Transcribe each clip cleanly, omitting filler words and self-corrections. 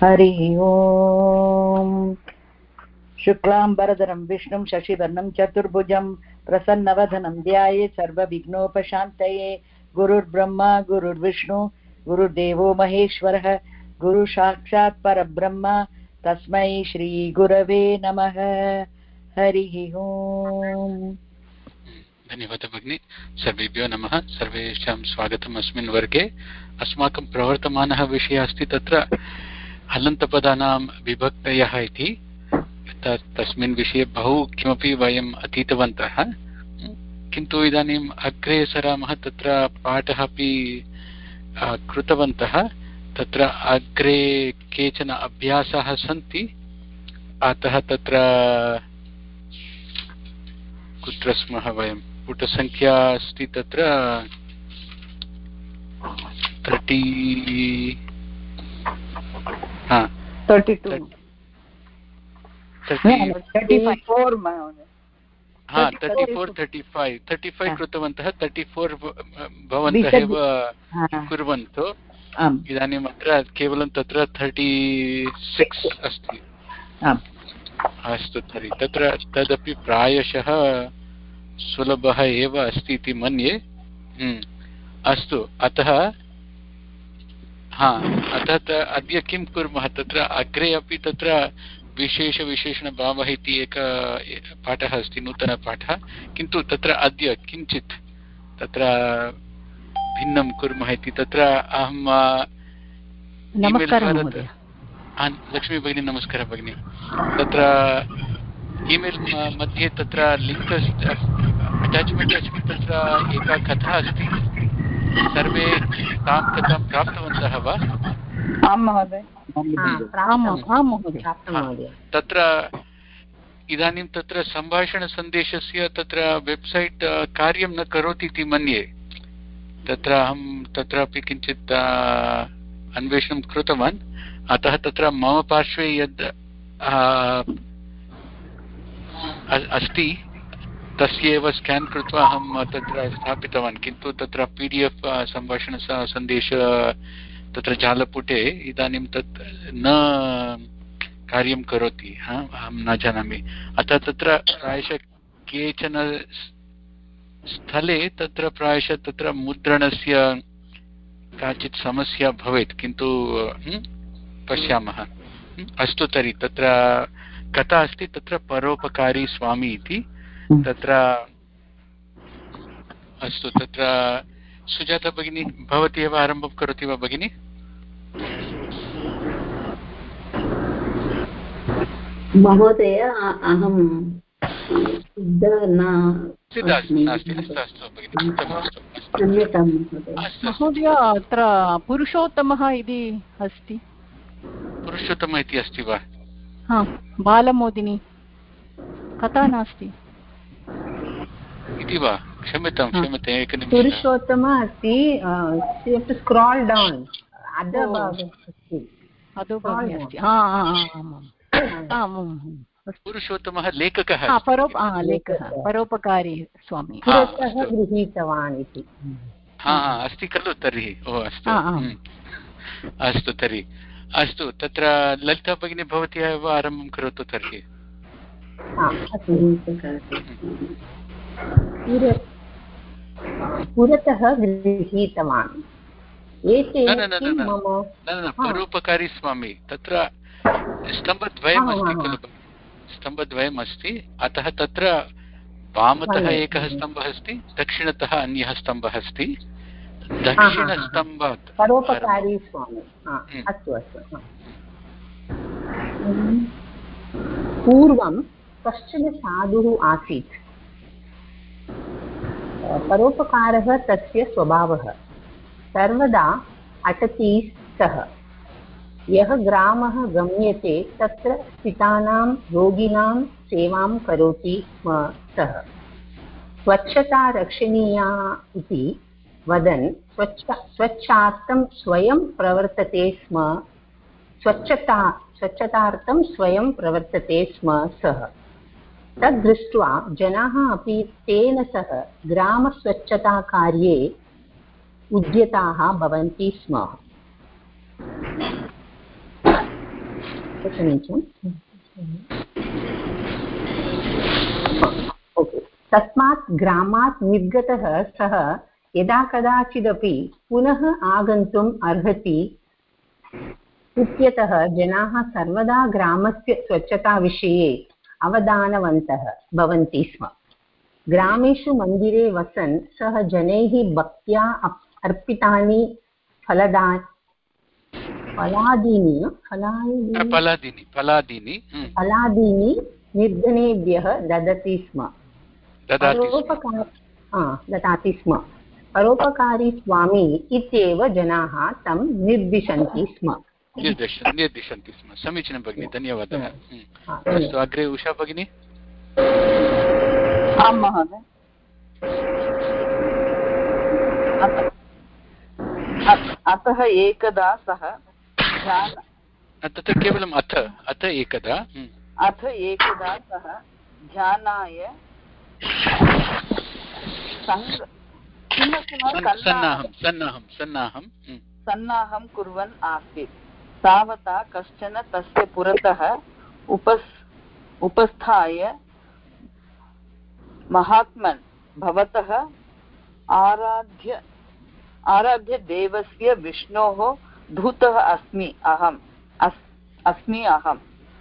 हरिः ओम्। शुक्लाम्बरधरं विष्णुं शशिवर्णं चतुर्भुजं प्रसन्नवदनं ध्यायेत् सर्वविघ्नोपशान्तये। गुरुर्ब्रह्मा गुरुर्विष्णु गुरुर्देवो महेश्वरः, गुरुसाक्षात् परब्रह्म तस्मै श्रीगुरवे नमः। हरिः ओम्। धन्यवादः भगिनी। सर्वेभ्यो नमः। सर्वेषां स्वागतम् अस्मिन् वर्गे। अस्माकं प्रवर्तमानः विषयः अस्ति तत्र हलन्तपदानां विभक्तयः इति। तस्मिन् विषये बहु किमपि वयम् अधीतवन्तः, किन्तु इदानीम् अग्रे सरामः। तत्र पाठः अपि कृतवन्तः। तत्र अग्रे केचन अभ्यासाः सन्ति। अतः तत्र कुत्र स्मः वयं? पुटसङ्ख्या अस्ति तत्र 32 35 कृतवन्तः। 34 भवन्तः एव कुर्वन्तु। इदानीम् अत्र केवलं तत्र 36 अस्ति। अस्तु तर्हि तत्र तदपि प्रायशः सुलभः एव अस्ति इति मन्ये। अस्तु, अतः अद्य किं कुर्मः? तत्र अग्रे अपि तत्र विशेषविशेषणभावः इति एकः पाठः अस्ति, नूतनपाठः। किन्तु तत्र अद्य किञ्चित् तत्र भिन्नं कुर्मः इति तत्र अहं लक्ष्मी भगिनी, नमस्कारः भगिनी। तत्र ईमेल् मध्ये तत्र लिङ्क् अटाच्मेण्ट् अस्ति। तत्र एका कथा अस्ति। सर्वे तां कथां प्राप्तवन्तः वा? आं महोदय। तत्र इदानीं तत्र सम्भाषणसन्देशस्य तत्र वेब्सैट् कार्यं न करोति इति मन्ये। तत्र अहं तत्रापि किञ्चित् अन्वेषणं कृतवान्। अतः तत्र मम पार्श्वे यद् अस्ति तस्यैव स्केन् कृत्वा अहं तत्र स्थापितवान्। किन्तु तत्र PDF सम्भाषणसन्देश तत्र जालपुटे इदानीं तत् न कार्यं करोति। अहं न जानामि। अतः तत्र प्रायशः केचन स्थले तत्र प्रायशः तत्र मुद्रणस्य काचित् समस्या भवेत्, किन्तु पश्यामः। अस्तु तर्हि तत्र कथा अस्ति तत्र परोपकारी स्वामी इति। तत्र अस्तु, तत्र सुजाता भगिनी भवती एव आरम्भं करोति वा भगिनी? महोदय अहं महोदय अत्र पुरुषोत्तमः इति अस्ति। पुरुषोत्तमः इति अस्ति वा? बालमोदिनी कथा नास्ति इति वा? क्षम्यतां एकनिमिषम्। पुरुषोत्तमः अस्ति। स्क्राल् डौन् पुरुषोत्तमः लेखकः, परोपकारी स्वामी गृहीतवान् इति अस्ति खलु? तर्हि अस्तु तर्हि अस्तु। तत्र ललिता भगिनी भवती एव आरम्भं करोतु तर्हि। पुरतः गृहीतवान्। परोपकारी स्वामी तत्र स्तम्भद्वयम् अस्ति खलु? स्तम्भद्वयम् अस्ति। अतः तत्र वामतः एकः स्तम्भः अस्ति, दक्षिणतः अन्यः स्तम्भः अस्ति। दक्षिणस्तम्भात् परोपकारी स्वामी। अस्तु अस्तु। पूर्वं कश्चन साधुः आसीत्। परोपकारः तस्य स्वभावः। सर्वदा अटति सः। यः ग्रामः गम्यते तत्र स्थितानां रोगिणां सेवां करोति स्म सः। स्वच्छता रक्षणीया इति वदन् स्वच्छार्थं स्वयं प्रवर्तते स्म। स्वच्छतार्थं स्वयं प्रवर्तते स्म सः। तद्दृष्ट्वा जनाः अपि तेन सह ग्रामस्वच्छताकार्ये उद्यताः भवन्ति स्म। समीचीनं। तस्मात् ग्रामात् निर्गतः सः यदा कदाचिदपि पुनः आगन्तुम् अर्हति इत्यतः जनाः सर्वदा ग्रामस्य स्वच्छताविषये अवधानवन्तः भवन्ति स्म। ग्रामेषु मन्दिरे वसन् सः जनैः भक्त्या अर्पितानि फलादीनि निर्धनेभ्यः ददाति स्म। परोपकारी स्वामी इत्येव जनाः तं निर्दिशन्ति स्म। समीचीनं भगिनि, धन्यवादः। अस्तु, अग्रे उषा भगिनी। आं महोदय। अतः एकदा सः तत्र केवलम् अथ एकदा सः ध्यानाय सन्नाहं कुर्वन् आसीत्। तावता कश्चन तस्य पुरतः उपस्थाय महात्मन्, भवतः आराध्य देवस्य विष्णोः दूतः अस्मि अहम्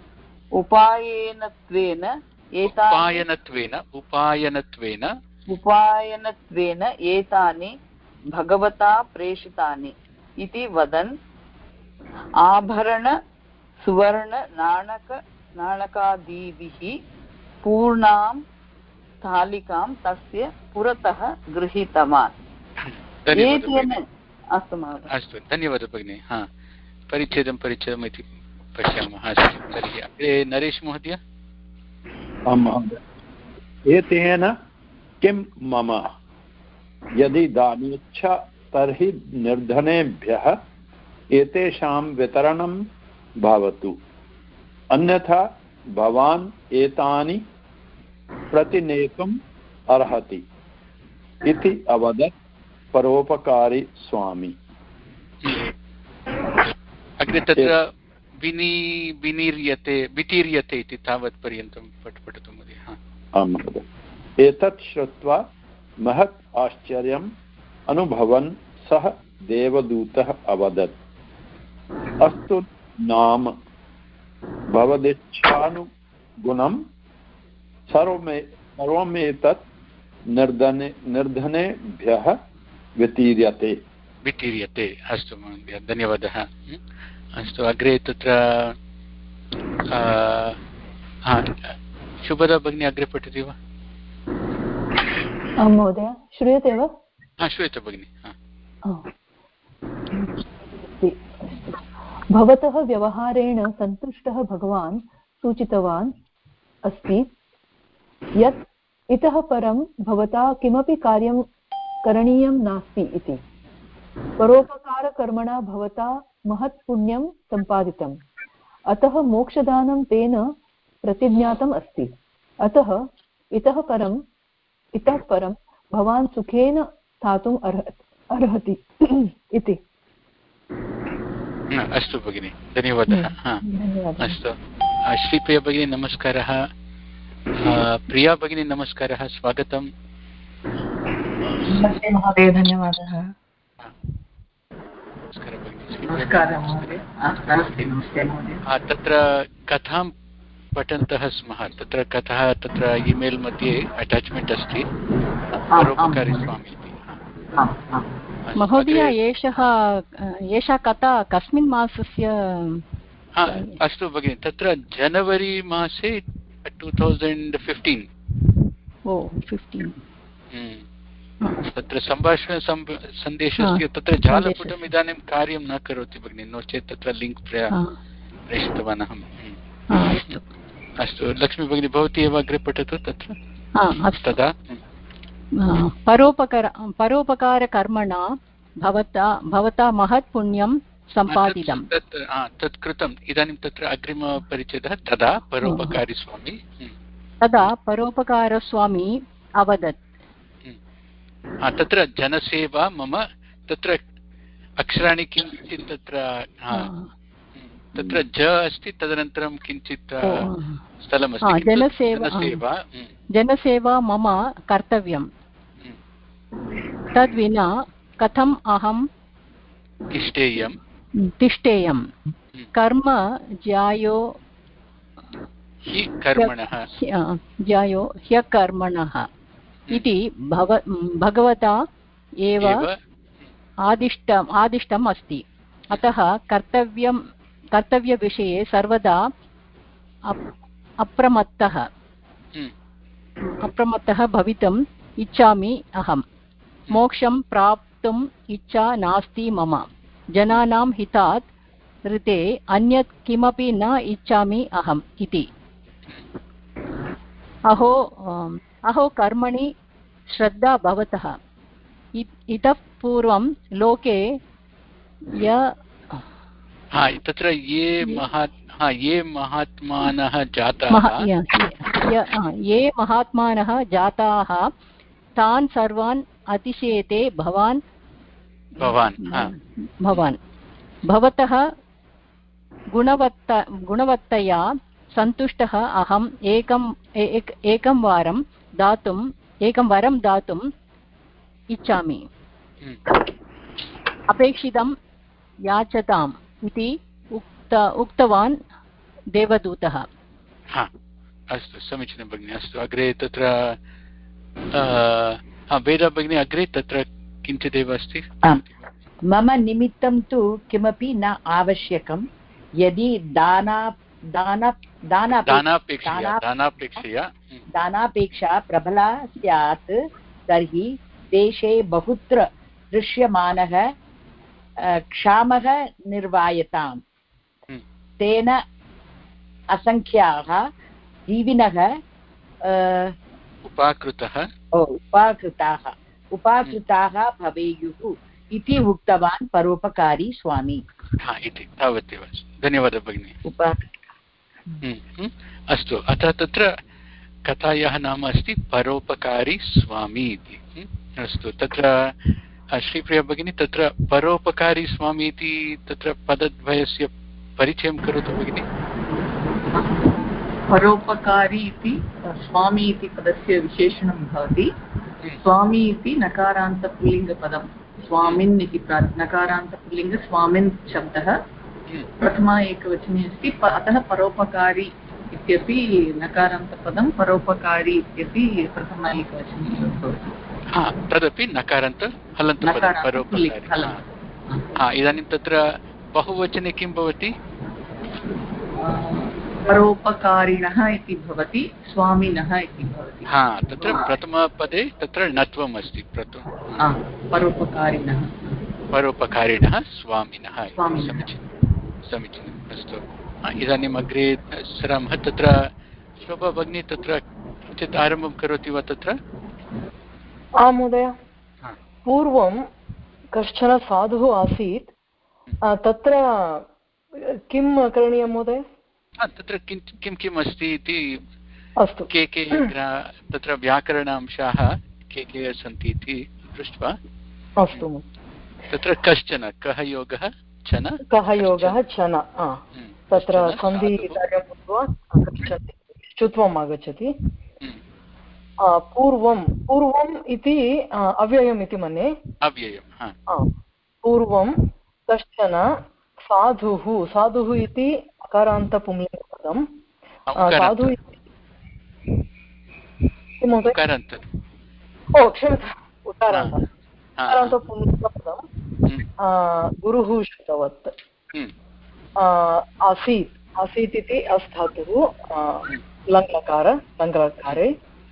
उपायनत्वेन एतानि भगवता प्रेषितानि इति वदन् आभरण सुवर्ण नाणकादिभिः पूर्णां स्थालिकां तस्य पुरतः गृहीतवान्। अस्तु महोदय। अस्तु, धन्यवादः भगिनि। परिच्छेदम् इति पश्यामः। अस्तु, तर्हि अग्रे नरेश महोदय। आं महोदय। एतेन किं मम यदि दानेच्छ तर्हि निर्धनेभ्यः एतेषां वितरणं भवतु, अन्यथा भवान् एतानि प्रतिनेतुम् अर्हति इति अवदत् परोपकारी स्वामी। अग्रे तत्र वितीर्यते इति तावत् पर्यन्तं पठतु महोदय। आं महोदय। एतत् श्रुत्वा महत् आश्चर्यम् अनुभवन् सः देवदूतः अवदत्, अस्तु नाम भवदिच्छानुगुणं सर्वमेतत् निर्धनेभ्यः वितीर्यते। अस्तु महोदय, धन्यवादः। अस्तु, अग्रे तत्र शुभदा भगिनी अग्रे पठति वा? महोदय, श्रूयते वा? श्रूयते भगिनि। भवतः व्यवहारेण सन्तुष्टः भगवान् सूचितवान् अस्ति यत् इतः परं भवता किमपि कार्यं करणीयं नास्ति इति। परोपकारकर्मणा भवता महत् पुण्यं सम्पादितम्, अतः मोक्षदानं तेन प्रतिज्ञातम् अस्ति। अतः इतः परं भवान् सुखेन स्थातुम् अर्हति इति। अस्तु भगिनि, धन्यवादः। अस्तु, श्रीप्रिया भगिनी नमस्कारः। प्रिया भगिनी नमस्कारः, स्वागतम्। नमस्ते महोदय, धन्यवादः। तत्र कथां पठन्तः स्मः। तत्र कथा तत्र ईमेल् मध्ये अटाच्मेण्ट् अस्ति, परोपकारी स्वामी इति। महोदय, एषा कथा कस्मिन् मासस्य? अस्तु भगिनि, तत्र जनवरी मासे 2015। ओ 15। तत्र सम्भाषण सन्देशस्य तत्र जालपुटम् इदानीं कार्यं न करोति भगिनि, नो चेत् तत्र लिङ्क् प्रेषितवान् अहम्। अस्तु लक्ष्मी भगिनी, भवती एव अग्रे पठतु तत्र। तदा परोपकारकर्मणा भवता महत् पुण्यं सम्पादितं। तत् कृतम्। इदानीं तत्र अग्रिमपरिच्छेदः तदा परोपकारी स्वामी। तदा परोपकारस्वामी अवदत्। तत्र जनसेवा मम, तत्र अक्षराणि किञ्चित् तत्र तत्र ज अस्ति, तदनन्तरं किञ्चित् स्थलमस्ति, जनसेवा जनसेवा मम कर्तव्यं। तद्विना कथम् अहं तिष्ठेयं। कर्म ज्यायो ह्यकर्मणः इति भगवता एव आदिष्टम् अस्ति। अतः कर्तव्यविषये सर्वदा अप्रमत्तः भवितुम् इच्छामि अहम्। मोक्षं प्राप्तुम् इच्छा नास्ति मम। जनानां हितात् ऋते अन्यत् किमपि न इच्छामि अहम् इति। अहो कर्मणि श्रद्धा भवतः। इतः पूर्वं लोके तत्र ये महात्मानः जाताः तान् सर्वान् अतिशयते भवान् भवतः गुणवत्तया सन्तुष्टः अहम् एकं वरं दातुम् इच्छामि। अपेक्षितं याचताम् इति उक्तवान् देवदूतः। अस्तु, समीचीनं भगिनि। अस्तु, अग्रे तत्र वेदा भगिनी अग्रे तत्र किञ्चिदेव अस्ति। मम निमित्तं तु किमपि न आवश्यकं। यदि दानापेक्षा प्रबला स्यात् तर्हि देशे बहुत्र दृश्यमानः क्षामः निर्वायताम्। तेन असङ्ख्याः जीविनः उपाकृताः भवेयुः इति उक्तवान् परोपकारी स्वामी। इति तावदेव। धन्यवादः भगिनि। अस्तु, अतः तत्र कथायाः नाम अस्ति परोपकारी स्वामी इति। अस्तु, तत्र श्रीप्रिया भगिनी तत्र परोपकारी स्वामी इति तत्र पदद्वयस्य परिचयं करोतु भगिनि। परोपकारी इति स्वामी इति पदस्य विशेषणं भवति। स्वामी इति नकारान्तपुल्लिङ्गपदं। स्वामिन् इति नकारान्तपुल्लिङ्ग स्वामिन् शब्दः प्रथमा एकवचने अस्ति। अतः परोपकारी इत्यपि नकारान्तपदं, परोपकारी इत्यपि प्रथमा एकवचने भवति। तदपि नकारान्त हलन्तपदं परोपकारी। इदानीं तत्र बहुवचने किं भवति? परोपकारिणः इति भवति, स्वामिनः इति भवति। तत्र प्रथमपदे तत्र णत्वम् अस्ति। परोपकारिणः स्वामिनः। समीचीनम्। अस्तु, इदानीम् अग्रे सरामः। तत्र शोभा भगिनी तत्र किञ्चित् आरम्भं करोति वा? तत्र महोदय, पूर्वं कश्चन साधुः आसीत्। तत्र किं करणीयं महोदय? तत्र किम् अस्ति इति। अस्तु, के तत्र व्याकरणांशाः के सन्ति इति दृष्ट्वा। अस्तु, तत्र कश्चन कः योगः छन तत्र सन्धि कार्यं कृत्वा चुत्वम् आगच्छति। पूर्वम् इति अव्ययम् इति मन्ये। पूर्वं कश्चन साधुः इति अकारान्तपुंलिङ्गपदं। साधु उकारान्तपुंलिङ्गपदं गुरुः श्रुतवत्। आसीत् इति अस्थातुः लङ्लकारे।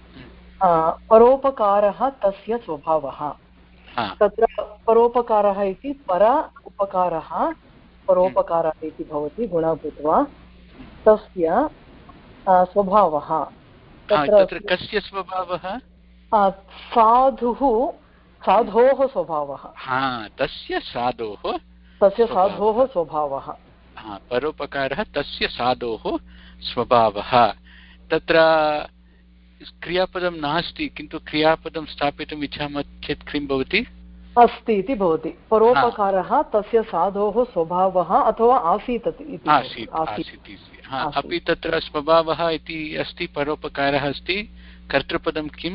परोपकारः तस्य स्वभावः। तत्र परोपकारः इति पर उपकारः परोपकारः इति भवति गुणः भूत्वा। तस्य स्वभावः तत्र कस्य स्वभावः? साधोः स्वभावः। तस्य साधोः स्वभावः। परोपकारः तस्य साधोः स्वभावः। तत्र क्रियापदं नास्ति, किन्तु क्रियापदं स्थापितुम् इच्छामः चेत् किं भवति? अस्ति इति भवति परोपकारः तस्य साधोः स्वभावः अथवा आसीत् इति अपि तत्र स्वभावः इति अस्ति परोपकारः अस्ति कर्तृपदं किम्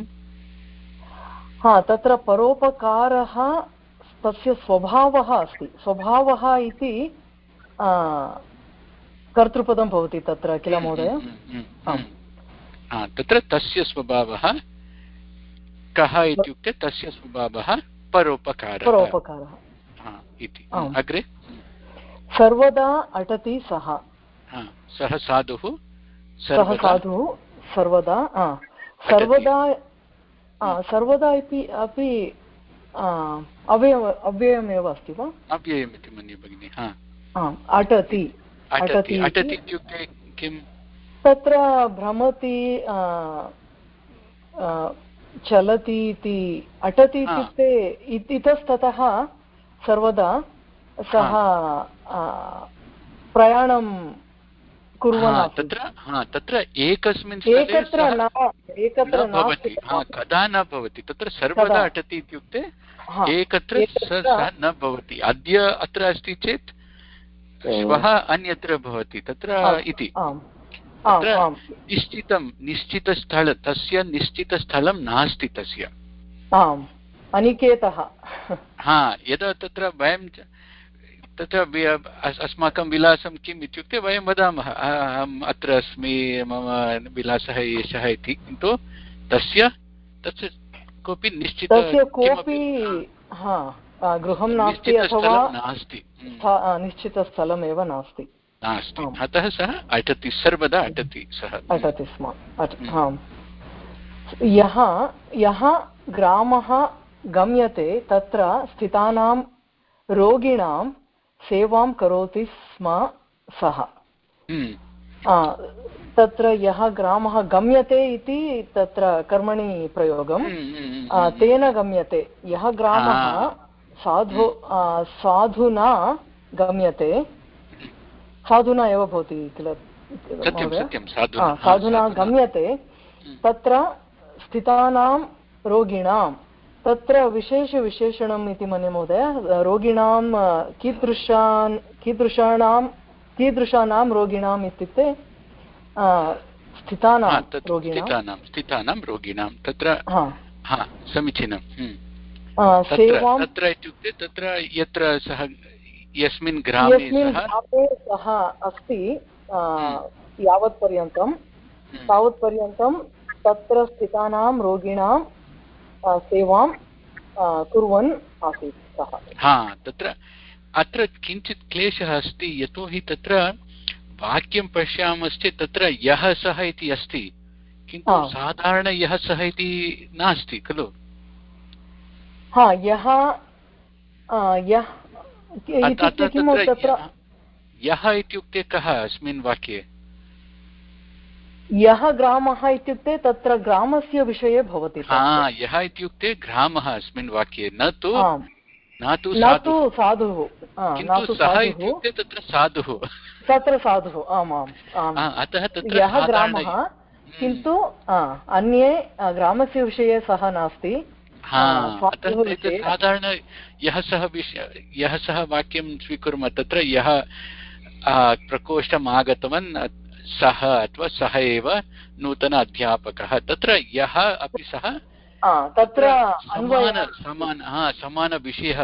तत्र परोपकारः तस्य स्वभावः अस्ति स्वभावः इति कर्तृपदं भवति तत्र किल महोदय तत्र तस्य स्वभावः कः इत्युक्ते तस्य स्वभावः परोपकारः इति अग्रे सर्वदा अटति सः साधुः सर्वदा सर्वदा अपि अव्ययमेव अस्ति वा अव्ययमिति मन्ये भगिनि अटति इत्युक्ते किं तत्र भ्रमति चलति इति अटति इत्युक्ते इतस्ततः सर्वदा सः प्रयाणं कुर्वन् तत्र एकस्मिन् कदा न भवति तत्र सर्वदा अटति इत्युक्ते एकत्र सः न भवति अद्य अत्र अस्ति चेत् श्वः अन्यत्र भवति तत्र इति निश्चितस्थल तस्य निश्चितस्थलं नास्ति तस्य अनिकेतः यदा तत्र वयं तत्र अस्माकं विलासं किम् इत्युक्ते वयं वदामः अहम् अत्र अस्मि मम विलासः एषः इति किन्तु तस्य कोऽपि गृहं नास्ति अथवा निश्चितस्थलमेव नास्ति अतः सः अटति सर्वदा अटति सः अटति स्म यः ग्रामः गम्यते तत्र स्थितानां रोगिणां सेवां करोति स्म सः तत्र यः ग्रामः गम्यते इति तत्र कर्मणि प्रयोगं तेन गम्यते यः ग्रामः साधुना गम्यते साधुना एव भवति किल साधुना गम्यते तत्र स्थितानां रोगिणां तत्र विशेषविशेषणम् इति मन्ये महोदय रोगिणां कीदृशानां रोगिणाम् इत्युक्ते स्थितानां रोगिणां तत्र समीचीनं तत्र इत्युक्ते तत्र यत्र सः यस्मिन् ग्रामे सः अस्ति यावत्पर्यन्तं तावत्पर्यन्तं तत्र स्थितानां रोगिणां सेवां कुर्वन् आसीत् सः तत्र अत्र किञ्चित् क्लेशः अस्ति यतोहि तत्र वाक्यं पश्यामश्चेत् तत्र यः सः इति अस्ति किन्तु साधारण यः सः इति नास्ति खलु यः इत्युक्ते कः अस्मिन् वाक्ये यः ग्रामः इत्युक्ते तत्र ग्रामस्य विषये भवति यः इत्युक्ते ग्रामः अस्मिन् वाक्ये न तु साधुः किन्तु सः इत्युक्ते तत्र साधुः अतः तत्र यः ग्रामः किन्तु अन्ये ग्रामस्य विषये सः नास्ति साधारण यः सः वाक्यं स्वीकुर्मः तत्र यः प्रकोष्ठम् आगतवान् सः अथवा सः एव नूतन अध्यापकः तत्र यः अपि सः तत्र समानविषयः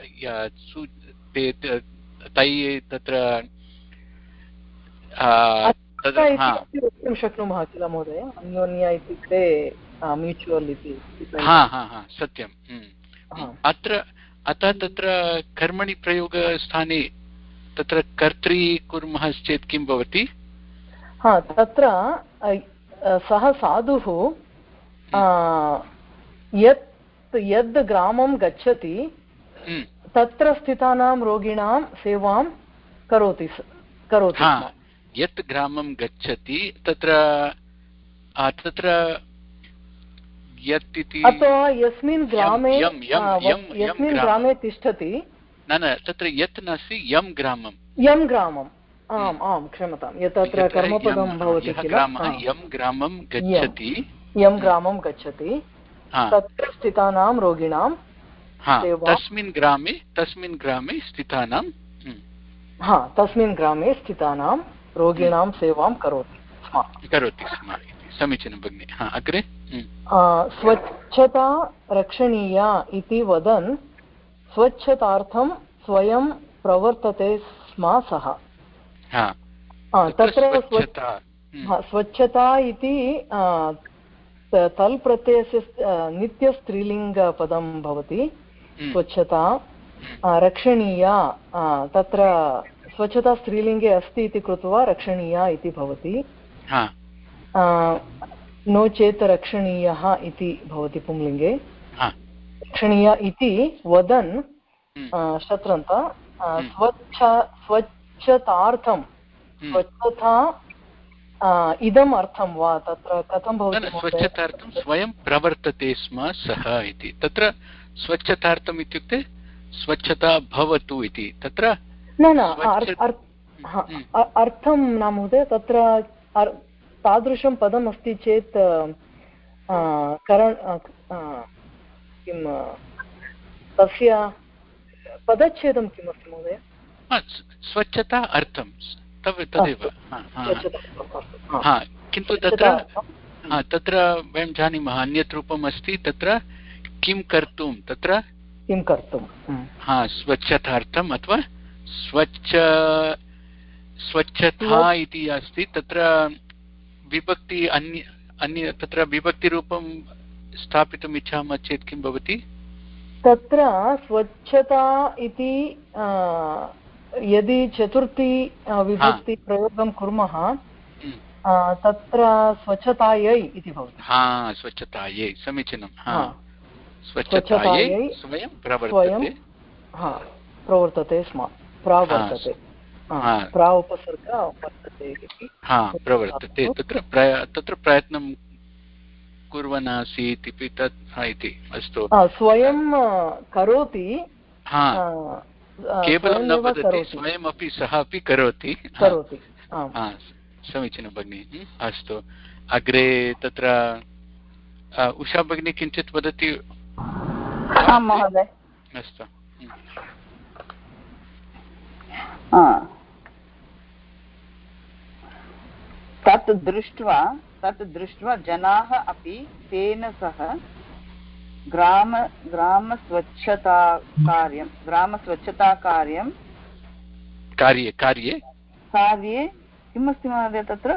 तैः तत्र वक्तुं शक्नुमः किल महोदय अन्योन्य इत्युक्ते म्यूचुवल् इति सत्यम् अतः तत्र कर्मणि प्रयोगस्थाने तत्र कर्तृ कुर्मः चेत् किं भवति तत्र सः साधुः यद् ग्रामं गच्छति तत्र स्थितानां रोगिणां सेवां करोति यत् ग्रामं गच्छति तत्र यत् इति अथवा यस्मिन् ग्रामे तिष्ठति न तत्र यत् नास्ति यं ग्रामम् आम् क्षम्यतां यत् अत्र कर्मपदं भवति किल यं ग्रामं गच्छति तत्र स्थितानां रोगिणां तस्मिन् ग्रामे स्थितानां तस्मिन् ग्रामे स्थितानां रोगिणां सेवां करोति स्म इति समीचीनं भगिनि। अग्रे स्वच्छता रक्षणीया इति वदन् स्वच्छतार्थं स्वयं प्रवर्तते स्म सः। तत्र स्वच्छता इति तल् प्रत्ययस्य नित्यस्त्रीलिङ्गपदं भवति। स्वच्छता रक्षणीया, तत्र स्वच्छता स्त्रीलिङ्गे अस्ति इति कृत्वा रक्षणीया इति भवति। नो चेत् रक्षणीयः इति भवति पुंलिङ्गे। रक्षणीया इति वदन् शत्रन्त स्वच्छतार्थं स्वच्छता इदम् अर्थं वा तत्र कथं भवति? स्वच्छतार्थं स्वयं प्रवर्तते स्म सः इति। तत्र स्वच्छतार्थम् इत्युक्ते स्वच्छता भवतु इति। तत्र न अर्थं न महोदय, तत्र तादृशं पदम् अस्ति चेत् किं तस्य पदच्छेदं किमस्ति महोदय? स्वच्छता अर्थं तदेव। किन्तु तत्र वयं जानीमः अन्यत् रूपम् अस्ति, तत्र किं कर्तुं, तत्र किं कर्तुं स्वच्छतार्थम् अथवा स्वच्छता इति अस्ति। तत्र विभक्ति अन्य तत्र विभक्तिरूपं स्थापितुम् इच्छामः चेत् किं भवति? तत्र स्वच्छता इति यदि चतुर्थी विभक्ति प्रयोगं कुर्मः तत्र स्वच्छतायै इति भवति। स्वच्छतायै, समीचीनं। स्वच्छतायै स्वयं प्रवर्तते स्म, प्रावर्तते, प्रा उपसर्ग वर्तते इति प्रवर्तते। तत्र प्रयत्नं कुर्वन् आसीत् इति तत् इति। अस्तु, स्वयं करोति, केवलं न वदति, स्वयमपि सः अपि करोति। समीचीनं भगिनि। अस्तु, अग्रे तत्र उषा भगिनी किञ्चित् वदति? महोदय, अस्तु। तत् दृष्ट्वा जनाः अपि तेन सह ग्रामस्वच्छताकार्यं कार्ये किमस्ति महोदय? तत्र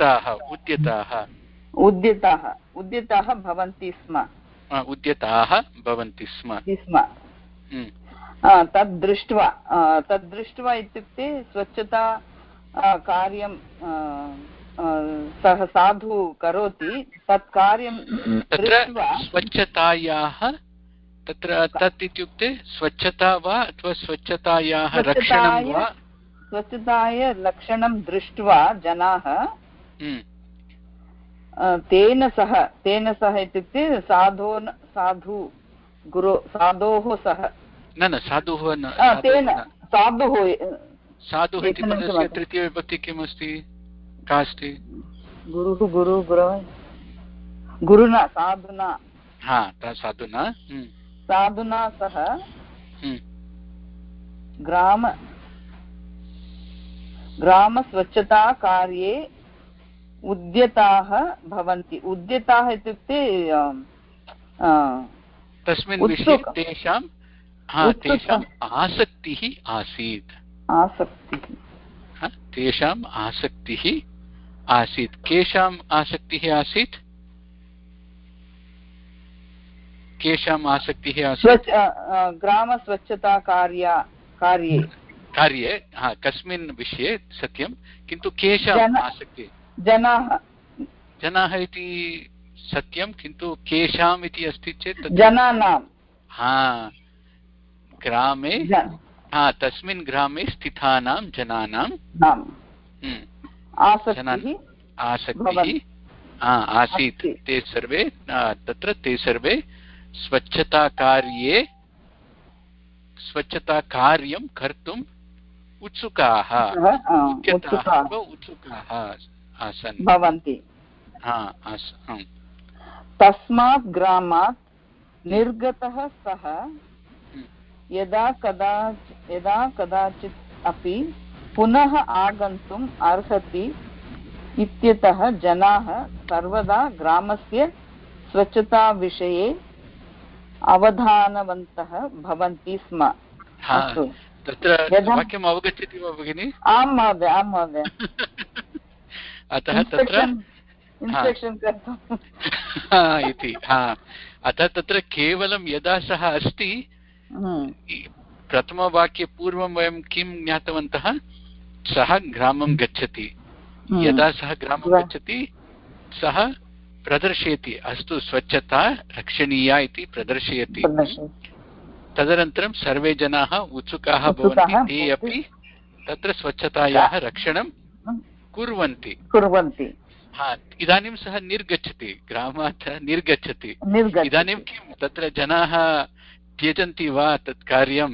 उद्यताः भवन्ति स्म। तद्दृष्ट्वा इत्युक्ते स्वच्छता कार्यं सः साधु करोति, तत् कार्यं स्वच्छतायाः, तत्र तत् इत्युक्ते स्वच्छता वा अथवा स्वच्छतायाः रक्षणं वा? स्वच्छताय लक्षणं दृष्ट्वा जनाः तेन सह इत्युक्ते साधोः सह न साधुः न, तेन साधुः इति पदस्य तृतीयविभक्ति किम् अस्ति, का अस्ति? गुरुना साधुना साधुना सह ग्रामस्वच्छताकार्ये उद्यताः भवन्ति। उद्यताः इत्युक्ते तस्मिन् विषये तेषाम् आसक्तिः आसीत्। तेषाम् आसक्तिः आसीत्। केषाम् आसक्तिः आसीत्? केषाम् आसक्तिः आसीत्? ग्रामस्वच्छताकार्ये कस्मिन् विषये सत्यं, किन्तु केषाम् आसक्तिः? जनाः इति सत्यं, किन्तु केषाम् इति अस्ति चेत् जनानां ग्रामे तस्मिन् ग्रामे स्थितानां जनानां आसक्तिः आसीत्। ते सर्वे स्वच्छताकार्यं कर्तुम् उत्सुकाः आसन् भवन्ति। तस्मात् ग्रामात् निर्गतः सः यदा कदाचित् अपि पुनः आगन्तुम् अर्हति इत्यतः जनाः सर्वदा ग्रामस्य स्वच्छताविषये अवधानवन्तः भवन्ति स्म। तत्र वाक्यम् अवगच्छति वा भगिनि? आं महोदय, आं महोदय। अतः तत्र इन्स्पेक्षन् कर्तुम् इति अतः तत्र केवलं यदा सः अस्ति, प्रथमवाक्ये पूर्वं वयं किं ज्ञातवन्तः? सः ग्रामं गच्छति। यदा सः ग्रामं गच्छति सः प्रदर्शयति, अस्तु स्वच्छता रक्षणीया इति प्रदर्शयति। तदनन्तरं सर्वे जनाः उत्सुकाः भवन्ति, ते अपि तत्र स्वच्छतायाः रक्षणं कुर्वन्ति। इदानीं सः निर्गच्छति, ग्रामात् निर्गच्छति। इदानीं किं तत्र जनाः त्यजन्ति वा तत् कार्यं,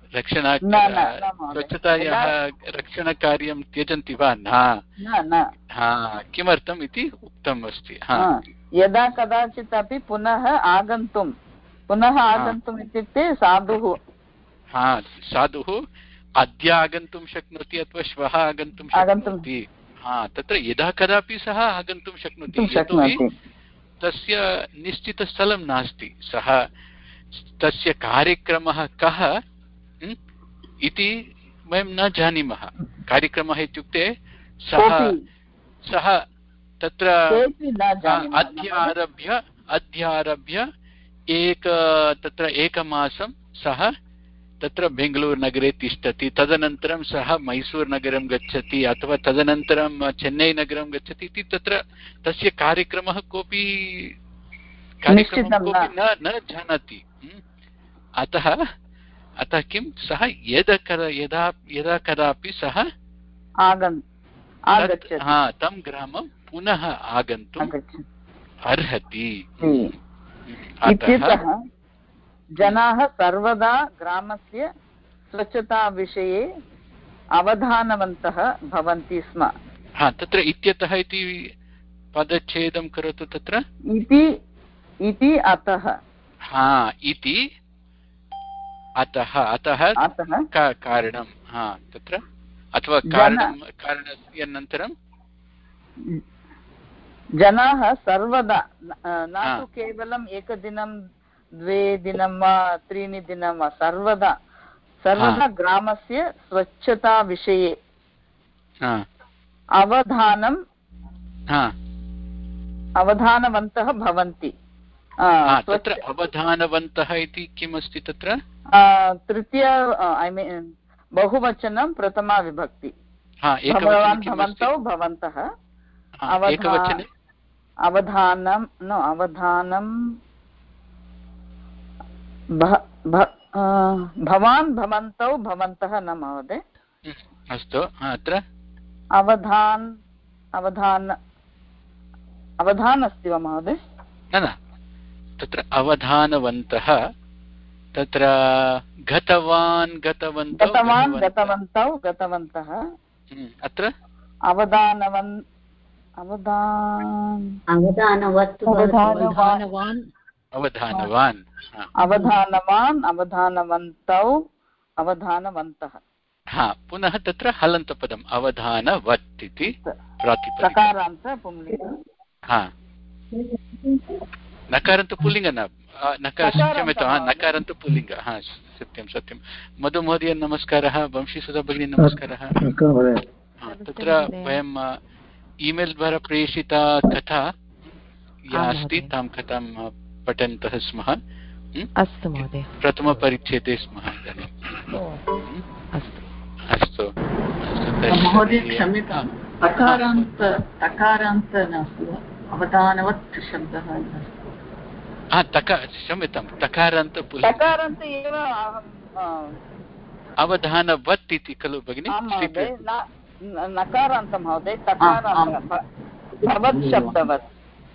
स्वच्छतायाः रक्षणकार्यं त्यजन्ति वा? न। किमर्थम् इति उक्तम् अस्ति। यदा कदाचित् अपि पुनः आगन्तुम् इत्युक्ते साधुः अद्य आगन्तुं शक्नोति अथवा श्वः आगन्तुं शक्नोति। तत्र यदा कदापि सः आगन्तुं शक्नोति, यतोहि तस्य निश्चितस्थलं नास्ति। सः तस्य कार्यक्रमः कः इति वयं न जानीमः। कार्यक्रमः इत्युक्ते सः तत्र अद्य आरभ्य तत्र एकमासं सः तत्र बेङ्गलूरुनगरे तिष्ठति, तदनन्तरं सः मैसूरुनगरं गच्छति अथवा तदनन्तरं चेन्नैनगरं गच्छति इति तत्र तस्य कार्यक्रमः कोऽपि न जानाति। अतः किं सः यदा कदापि सः तं ग्रामं पुनः आगन्तुम् अर्हति। इत्यतः जनाः सर्वदा ग्रामस्य स्वच्छताविषये अवधानवन्तः भवन्ति स्म। तत्र इत्यतः इति पदच्छेदं करोतु। तत्र इति अतः इति अतः कारणं तत्र अथवा कारणस्य अनन्तरं जनाः सर्वदा न तु केवलम् एकदिनं, 2 दिनं वा 3 दिनं वा, सर्वदा ग्रामस्य स्वच्छताविषये अवधानवन्तः भवन्ति। तत्र अवधानवन्तः इति किम् अस्ति? तत्र तृतीय बहुवचनं प्रथमा विभक्ति। भवन्तौ भवन्तः अवधानं भवान् भवन्तौ भवन्तः न महोदय। अस्तु, अत्र अवधान अस्ति वा महोदय? न, तत्र अवधानवन्तः, तत्र गतवन्तौ गतवन्तः, अत्र अवधानवन्तौ अवधानवन्तः। पुनः तत्र हलन्तपदम् अवधानवत् इति प्रातिपदिकं। नकारान्त पुल्लिङ्ग न, नकारान्त पुल्लिङ्ग। सत्यं। मधुमहोदय नमस्कारः। वंशीसुधा भगिनी नमस्कारः। तत्र वयं ईमेल् द्वारा प्रेषिता कथा या अस्ति तां कथां पठन्तः स्मः। अस्तु महोदय, प्रथमपरिच्छेदे स्मः इदानीम्। अस्तु महोदय, क्षम्यतां, तकारान्त नास्ति वा? अवधानवत् शब्दः क्षम्यतां, तकारान्त एव अवधानवत् इति खलु भगिनि? नकारान्त महोदय, भवत् शब्दवत्।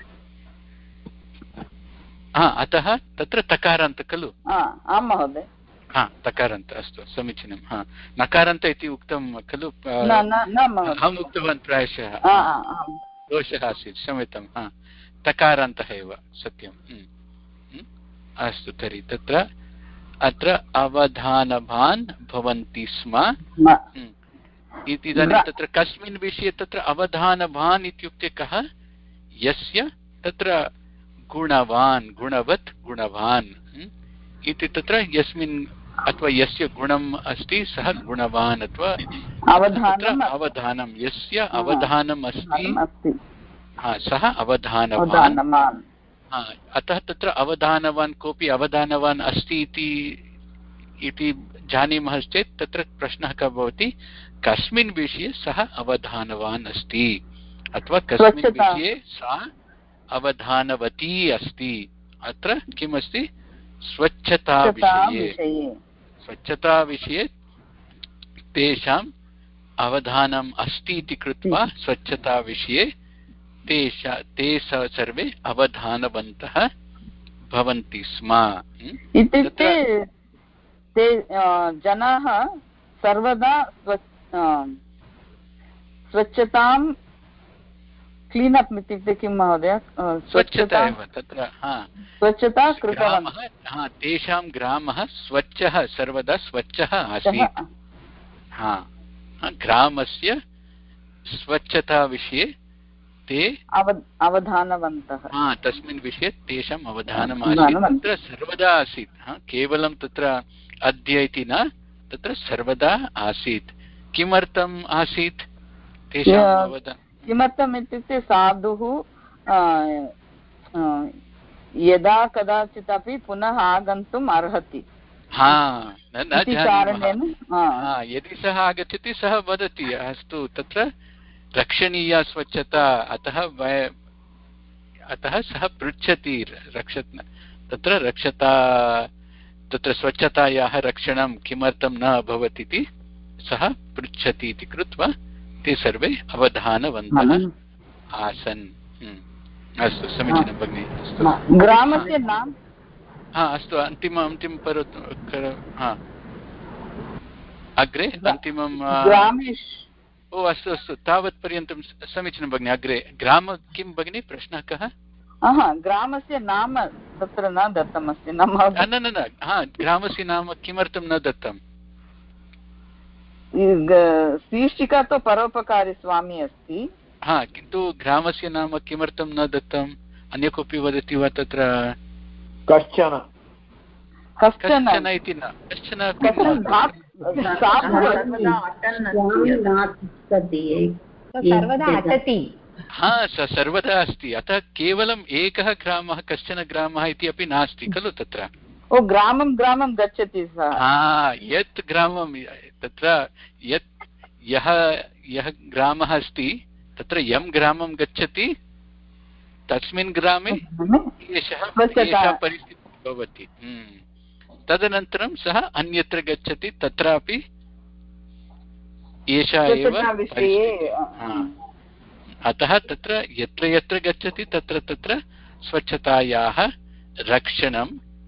अतः तत्र तकारान्त खलु? आं महोदय। तकारान्त, अस्तु समीचीनं। नकारान्त इति उक्तं खलु? अहम् उक्तवान् प्रायशः, दोषः आसीत्, क्षम्यतां। तकारान्तः एव, सत्यम्। अस्तु, तर्हि तत्र अत्र अवधानवान् भवन्ति स्म इति। इदानीं तत्र कस्मिन् विषये तत्र अवधानवान् इत्युक्ते कः? यस्य तत्र गुणवान्, गुणवत् गुणवान् इति, तत्र यस्मिन् अथवा यस्य गुणम् अस्ति सः गुणवान्, अथवा अवधानं यस्य अवधानम् अस्ति सः अवधानवान्। अतः तत्र अवधानवान् कोऽपि अवधानवान् अस्ति इति जानीमः चेत् तत्र प्रश्नः कः भवति, कस्मिन् विषये सः अवधानवान् अस्ति अथवा कस्मिन् विषये सा अवधानवती अस्ति। अत्र किमस्ति? स्वच्छताविषये, स्वच्छताविषये तेषाम् अवधानम् अस्ति इति कृत्वा स्वच्छताविषये ते सर्वे अवधानवन्तः भवन्ति स्म। इत्युक्ते ते जनाः सर्वदा स्वच्छतां क्लीन् अप् इत्युक्ते किं महोदय? स्वच्छता एव तत्र स्वच्छता कृतवन्तः। तेषां ग्रामः स्वच्छः, सर्वदा स्वच्छः आसीत्। ग्रामस्य स्वच्छताविषये ते अवधानवन्तः, तस्मिन् विषये तेषाम् अवधानम् आसीत्, तत्र सर्वदा आसीत्। केवलं तत्र अद्य इति न, तत्र सर्वदा आसीत्। किमर्थम् आसीत् तेषाम् अवधानम्? किमर्थम् इत्युक्ते साधुः यदा कदाचित् अपि पुनः आगन्तुम् अर्हति। यदि सः आगच्छति सः वदति अस्तु तत्र रक्षणीया स्वच्छता, अतः सः पृच्छति तत्र रक्षता, तत्र स्वच्छतायाः रक्षणं किमर्थं न अभवत् इति सः पृच्छति इति कृत्वा ते सर्वे अवधानवन्तः आसन्। अस्तु, समीचीनं भगिनि। अस्तु, ग्रामस्य नाम अस्तु, अन्तिमं अग्रे अन्तिमं ग्रामेश। अस्तु अस्तु, तावत् पर्यन्तं समीचीनं भगिनि। अग्रे ग्राम किं भगिनि? प्रश्नः कः? ग्रामस्य नाम तत्र न दत्तमस्ति। न ग्रामस्य नाम किमर्थं न दत्तम्? शीर्षिका तु परोपकारी स्वामी अस्ति, किन्तु ग्रामस्य नाम किमर्थं न दत्तम्? अन्य कोऽपि वदति वा तत्र? कश्चन इति न, कश्चन सर्वदा अस्ति। अतः केवलम् एकः ग्रामः, कश्चन ग्रामः इति अपि नास्ति खलु तत्र। ग्रामं ग्रामं गच्छति सः। यत् ग्रामं तत्र यः ग्रामः अस्ति तत्र यं ग्रामं गच्छति तस्मिन् ग्रामे एषः परिस्थितिः भवति। तदनन्तरं सः अन्यत्र गच्छति, तत्रापि एषा एव अतः तत्र यत्र यत्र गच्छति तत्र तत्र स्वच्छतायाः रक्षणं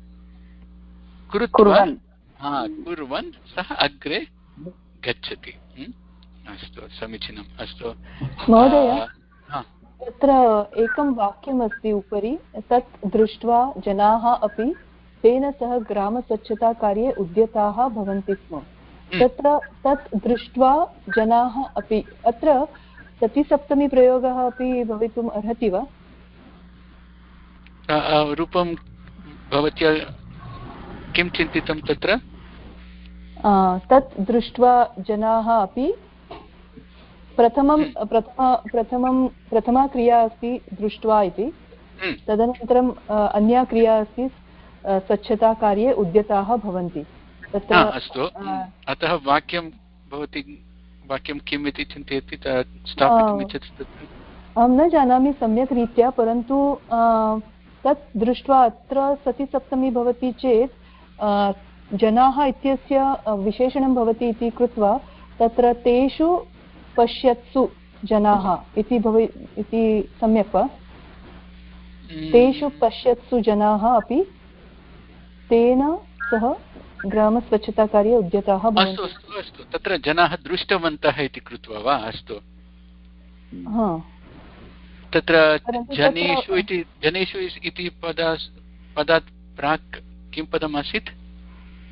कुर्वन् सः अग्रे गच्छति। अस्तु, समीचीनम्। अस्तु महोदय, तत्र एकं वाक्यमस्ति उपरि, तत् दृष्ट्वा जनाः अपि तेन सह ग्रामस्वच्छताकार्ये उद्यताः भवन्ति स्म। तत्र तत् दृष्ट्वा जनाः अपि, अत्र सतिसप्तमी प्रयोगः अपि भवितुम् अर्हति वा? रूपं भवत्या किं चिन्तितं तत्र? तत् दृष्ट्वा जनाः अपि प्रथमा क्रिया अस्ति दृष्ट्वा इति, तदनन्तरम् अन्या क्रिया अस्ति स्वच्छताकार्ये उद्यताः भवन्ति। तत्र अस्तु, अतः वाक्यं भवती वाक्यं किम् इति चिन्तयति, स्थापितुमिच्छति तत्र? अहं न जानामि सम्यक् रीत्या, परन्तु तत् दृष्ट्वा अत्र सतिसप्तमी भवति चेत् जनाः इत्यस्य विशेषणं भवति इति कृत्वा तत्र तेषु पश्यत्सु जनाः इति सम्यक् वा? तेषु पश्यत्सु जनाः अपि तेन सह ग्रामस्वच्छताकार्ये उद्यताः भवन्ति। अस्तु, तत्र जनाः दृष्टवन्तः इति कृत्वा वा? अस्तु, तत्र जनेषु इति पदात् प्राक् किं पदम् आसीत्?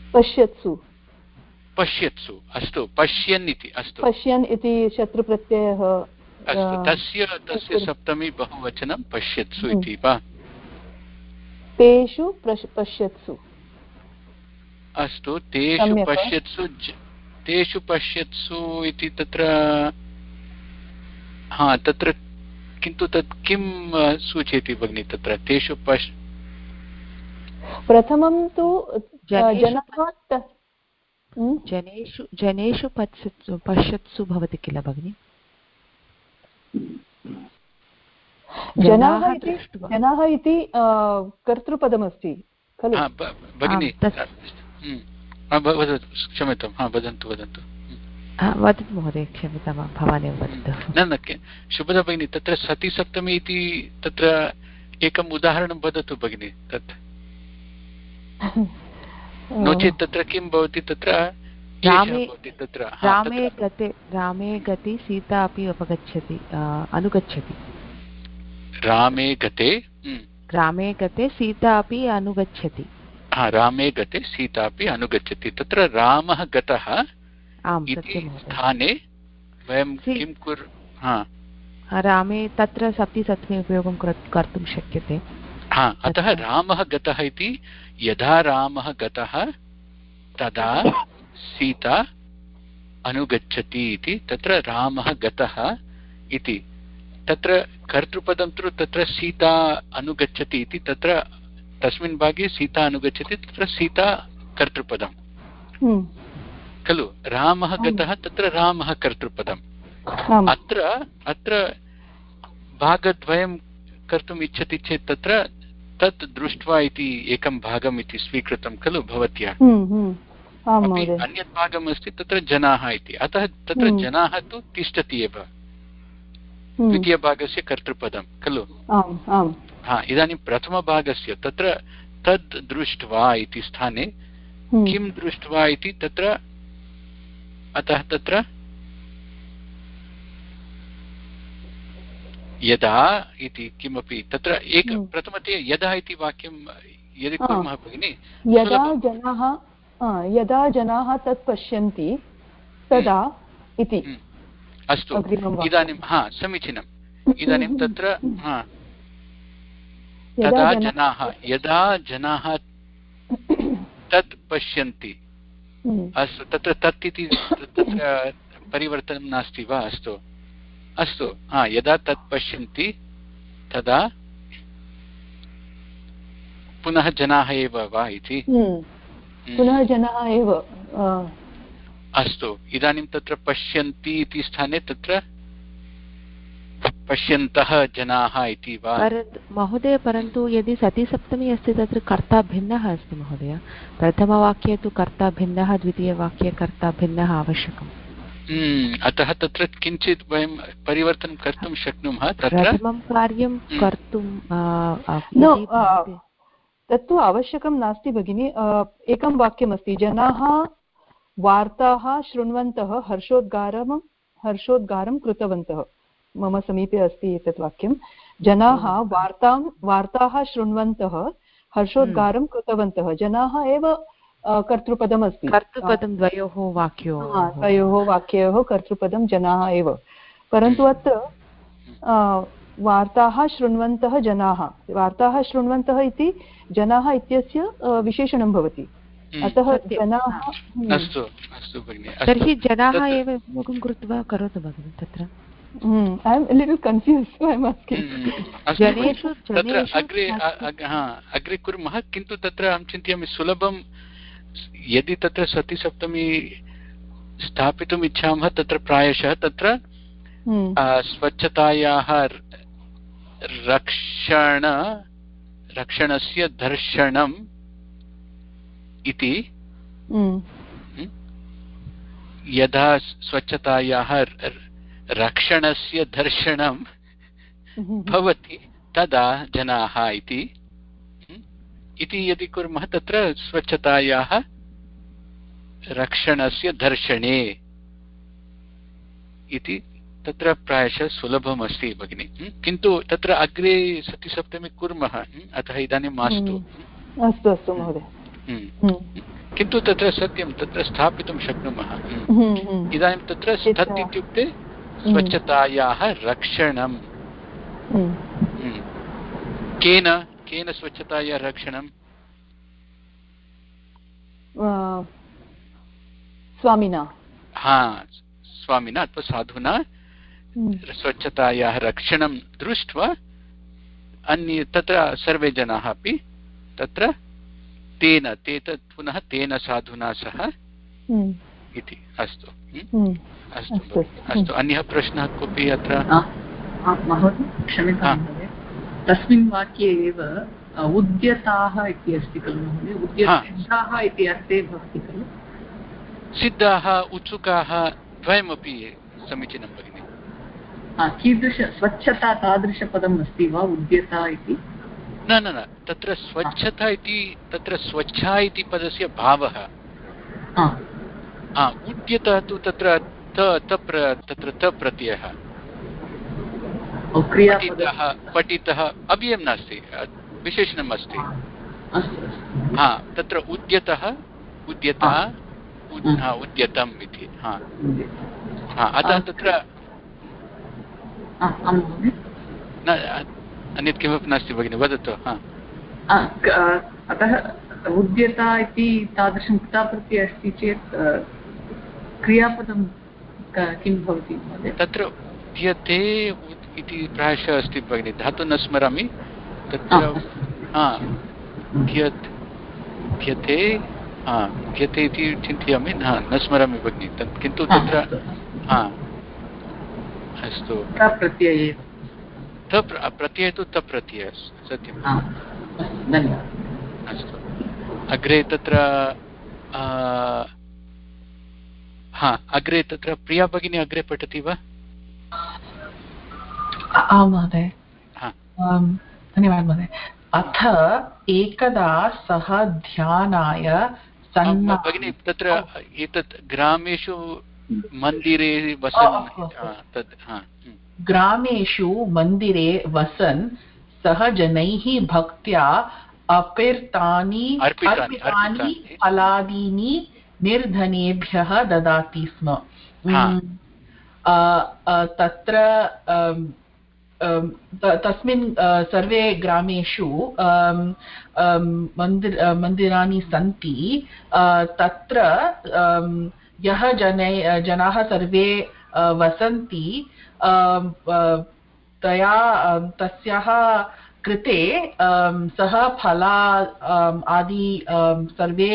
पश्यत्सु पश्यत्सु अस्तु पश्यन् इति अस्तु पश्यन् इति शत्रुप्रत्ययः अस्तु तस्य सप्तमी बहुवचनं पश्यत्सु इति वा तेषु पश्यत्सु अस्तु तेषु पश्यत्सु इति तत्र तत्र किन्तु तत् किं सूचयति भगिनि तत्र तेषु प्रथमं तु जनेषु पश्यत्सु भवति किल भगिनि जनाः इति कर्तृपदमस्ति खलु भगिनि क्षम्यतां वदन्तु वदन्तु वदतु महोदय क्षम्यतां भवानेव वदतु न शुभदा भगिनि तत्र सति सप्तमी इति तत्र एकम् उदाहरणं वदतु भगिनि तत् नो चेत् तत्र किं भवति तत्र रामे गते सीता अपि अपगच्छति अनुगच्छति रामे गते सीता अपि अनुगच्छति रामे गते सीता अपि अनुगच्छति तत्र रामः गतः इति स्थाने वयं किं रामे तत्र सप्तमी उपयोगं कर्तुं शक्यते अतः रामः गतः इति यदा रामः गतः तदा सीता अनुगच्छति इति तत्र रामः गतः इति तत्र कर्तृपदं तु तत्र सीता अनुगच्छति इति तत्र तस्मिन् भागे सीता अनुगच्छति तत्र सीता कर्तृपदं खलु रामः गतः तत्र रामः कर्तृपदम् अत्र भागद्वयं कर्तुम् इच्छति चेत् तत्र तत् दृष्ट्वा इति एकं भागम् इति स्वीकृतं खलु भवत्या अन्यत् भागम् अस्ति तत्र जनाः इति अतः तत्र जनाः तु तिष्ठति एव द्वितीयभागस्य कर्तृपदं खलु इदानीं प्रथमभागस्य तत्र तद् दृष्ट्वा इति स्थाने किं दृष्ट्वा इति तत्र अतः तत्र यदा इति किमपि तत्र प्रथमतया यदा इति वाक्यं यदि कुर्मः भगिनि यदा जनाः तत् पश्यन्ति तदा इति अस्तु इदानीं समीचीनम् इदानीं तत्र यदा जनाः तत् पश्यन्ति अस्तु तत्र तत् इति तत्र परिवर्तनं नास्ति वा अस्तु यदा तत् पश्यन्ति तदा पुनः जनाः एव वा इति पुनः जनाः एव अस्तु इदानीं तत्र पश्यन्ति इति स्थाने तत्र पश्यन्तः जनाः इति वा महोदय परन्तु यदि सति सप्तमी अस्ति तत्र कर्ता भिन्नः अस्ति महोदय प्रथमवाक्ये तु कर्ता भिन्नः द्वितीयवाक्ये कर्ता भिन्नः आवश्यकम् अतः तत्र किञ्चित् वयं परिवर्तनं कर्तुं शक्नुमः प्रथमं कार्यं कर्तुं तत्तु आवश्यकं नास्ति भगिनि एकं वाक्यमस्ति जनाः वार्ताः शृण्वन्तः हर्षोद्गारं कृतवन्तः मम समीपे अस्ति एतत् वाक्यं जनाः वार्ताः शृण्वन्तः हर्षोद्गारं कृतवन्तः जनाः एव कर्तृपदमस्ति कर्तृपदं द्वयोः वाक्ययोः कर्तृपदं जनाः एव परन्तु अत्र वार्ताः शृण्वन्तः इति जनाः इत्यस्य विशेषणं भवति अतः जनाः तर्हि जनाः एव उपयोगं कृत्वा करोतु भगिनि तत्र I am a little confused, so I am asking. तत्र अग्रे कुर्मः किन्तु तत्र अहं चिन्तयामि सुलभं यदि तत्र सति सप्तमी स्थापितुम् इच्छामः तत्र प्रायशः तत्र स्वच्छतायाः रक्षणस्य दर्शनम् इति यदा स्वच्छतायाः रक्षणस्य दर्शनं भवति तदा जनाः इति यदि कुर्मः तत्र स्वच्छतायाः रक्षणस्य दर्शने इति तत्र प्रायशः सुलभम् अस्ति भगिनि किन्तु तत्र अग्रे सति सप्तमी कुर्मः अतः इदानीं मास्तु अस्तु महोदय किन्तु तत्र सत्यं तत्र स्थापितुं शक्नुमः। इदानीं तत्र स्थत् इत्युक्ते स्वच्छतायाः रक्षणं। केन केन स्वच्छतायाः रक्षणं? स्वामिना। स्वामिना अथवा साधुना स्वच्छतायाः रक्षणं दृष्ट्वा अन्ये तत्र सर्वे जनाः अपि तत्र तेन पुनः तेन साधुना सह इति। अस्तु अस्तु अस्तु। अन्यः प्रश्नः कोऽपि अत्र? महोदय क्षम्यतां महोदय, तस्मिन् वाक्ये एव उद्यताः इति अस्ति खलु महोदय? उद्यताः इति अर्थे भवति खलु? सिद्धाः उत्सुकाः द्वयमपि समीचीनं भगिनि। कीदृश स्वच्छता तादृशपदम् अस्ति वा उद्यता इति? न न न, तत्र स्वच्छता इति तत्र स्वच्छा इति पदस्य भावः। उद्यतः तु तत्र तत्र प्रत्ययः। पठितः अव्ययं नास्ति, विशेषणम् अस्ति। तत्र उद्यतः उद्यता उद्यतम् इति। अतः तत्र अन्यत् किमपि नास्ति भगिनि, वदतु। अतः उद्यता इति तादृशं क्ताप्रत्ययः अस्ति चेत् क्रियापदं किं भवति महोदय? तत्र उद्यते इति प्रायशः अस्ति भगिनि, धातु न स्मरामि। तत्र उद्यते इति चिन्तयामि, न स्मरामि भगिनि तत्, किन्तु तत्र अस्तु प्रत्यये प्रत्यये तु तप्रत्ययः सत्यं। धन्यवादः। अस्तु अग्रे तत्र अग्रे तत्र प्रिया भगिनी अग्रे पठति वा? आं महोदय, धन्यवादः महोदय। अथ एकदा सः ध्यानाय भगिनी तत्र एतत् ग्रामेषु मन्दिरे वसन् तत् ग्रामेषु मन्दिरे वसन् सः जनैः भक्त्या अर्पितानि फलादीनि निर्धनेभ्यः ददाति स्म। तत्र तस्मिन् सर्वे ग्रामेषु मन्दिराणि सन्ति। तत्र यः जनाः सर्वे वसन्ति तस्याः कृते सः फला आदि सर्वे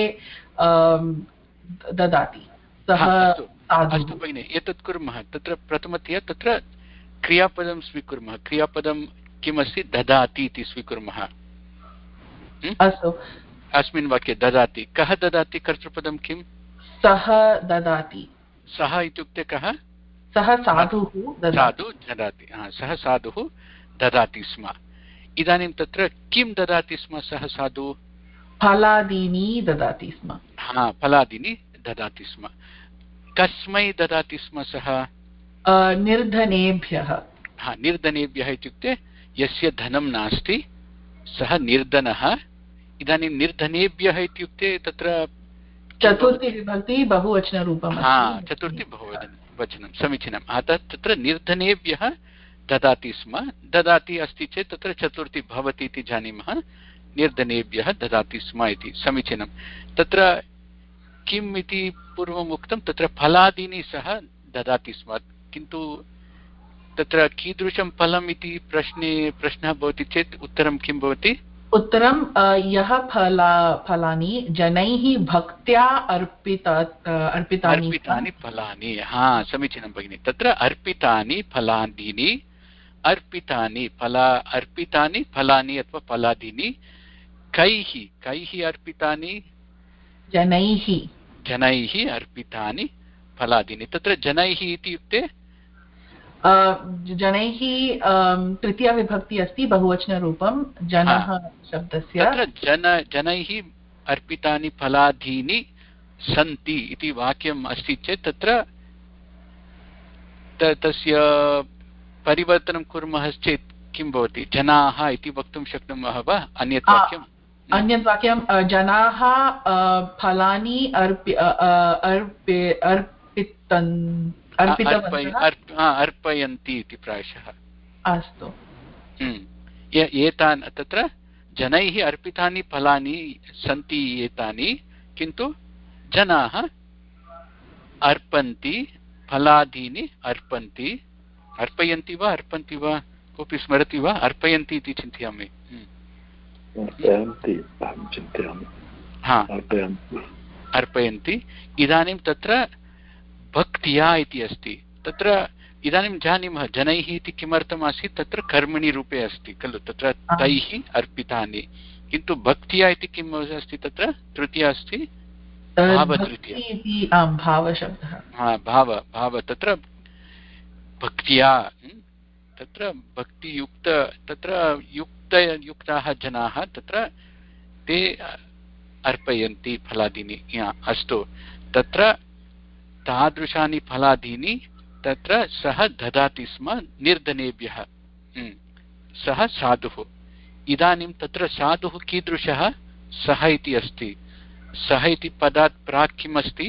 ददाति। सः अस्तु भगिनि, एतत् कुर्मः। तत्र प्रथमतया तत्र क्रियापदं स्वीकुर्मः। क्रियापदं किमस्ति? ददाति इति स्वीकुर्मः। अस्तु। अस्मिन् वाक्ये ददाति। कः ददाति? कर्तृपदं किं? सः ददाति। सः इत्युक्ते कः? सः साधुः ददाति। सः साधुः ददाति स्म। इदानीं तत्र किं ददाति स्म सः साधुः? फलादीनि ददाति स्म। फलादीनि ददाति स्म। कस्मै ददाति स्म सः? निर्धनेभ्यः। निर्धनेभ्यः इत्युक्ते यस्य धनं नास्ति सः निर्धनः। इदानीं निर्धनेभ्यः इत्युक्ते तत्र चतुर्थी विभक्ति बहुवचनरूपम्। चतुर्थी बहुवचनं, समीचीनम्। अतः तत्र निर्धनेभ्यः ददाति स्म। ददाति अस्ति चेत् तत्र चतुर्थी भवति इति जानीमः। निर्धनेभ्यः ददाति स्म इति समीचीनं। तत्र किम् इति पूर्वम् उक्तं? तत्र फलादीनि सः ददाति स्म। किन्तु तत्र कीदृशं फलम् इति प्रश्नः भवति चेत् उत्तरं किं भवति? उत्तरं यः फलानि जनैः भक्त्या अर्पितानि फलानि। समीचीनं भगिनि। तत्र अर्पितानि फलादीनि, अर्पितानि फलानि अथवा फलादीनि कैः अर्पितानि? जनैः अर्पितानि फलादीनि। तत्र जनैः इत्युक्ते जनैः तृतीया विभक्ति अस्ति, बहुवचनरूपं जनः शब्दस्य। तत्र जनैः अर्पितानि फलादीनि सन्ति इति वाक्यम् अस्ति चेत् तत्र तस्य परिवर्तनं कुर्मः चेत् किं भवति? जनाः इति वक्तुं शक्नुमः वा? अन्यत् वाक्यं अन्यत् वाक्यं जनाः फलानि अर्पयन्ति इति प्रायशः। अस्तु, एतान् तत्र जनैः अर्पितानि फलानि सन्ति एतानि, किन्तु जनाः अर्पन्ति फलादीनि अर्पन्ति। अर्पयन्ति वा अर्पन्ति वा कोऽपि स्मरति वा? अर्पयन्ति इति चिन्तयामि। अर्पयन्ति। इदानीं तत्र भक्त्या इति अस्ति। तत्र इदानीं जानीमः जनैः इति किमर्थम् आसीत्, तत्र कर्मणि रूपे अस्ति खलु, तत्र तैः अर्पितानि। किन्तु भक्त्या इति किम् अस्ति, तत्र तृतीया अस्ति भावतृतीया। भावशब्दः, भाव तत्र भक्त्या, तत्र भक्तियुक्त, तत्र युक्ताः जनाः तत्र ते अर्पयन्ति फलादीनि। अस्तु, तत्र तादृशानि फलादीनि तत्र सः ददाति स्म निर्धनेभ्यः। सः साधुः। इदानीं तत्र साधुः कीदृशः? सः इति अस्ति। सः इति पदात् प्राक् किम् अस्ति?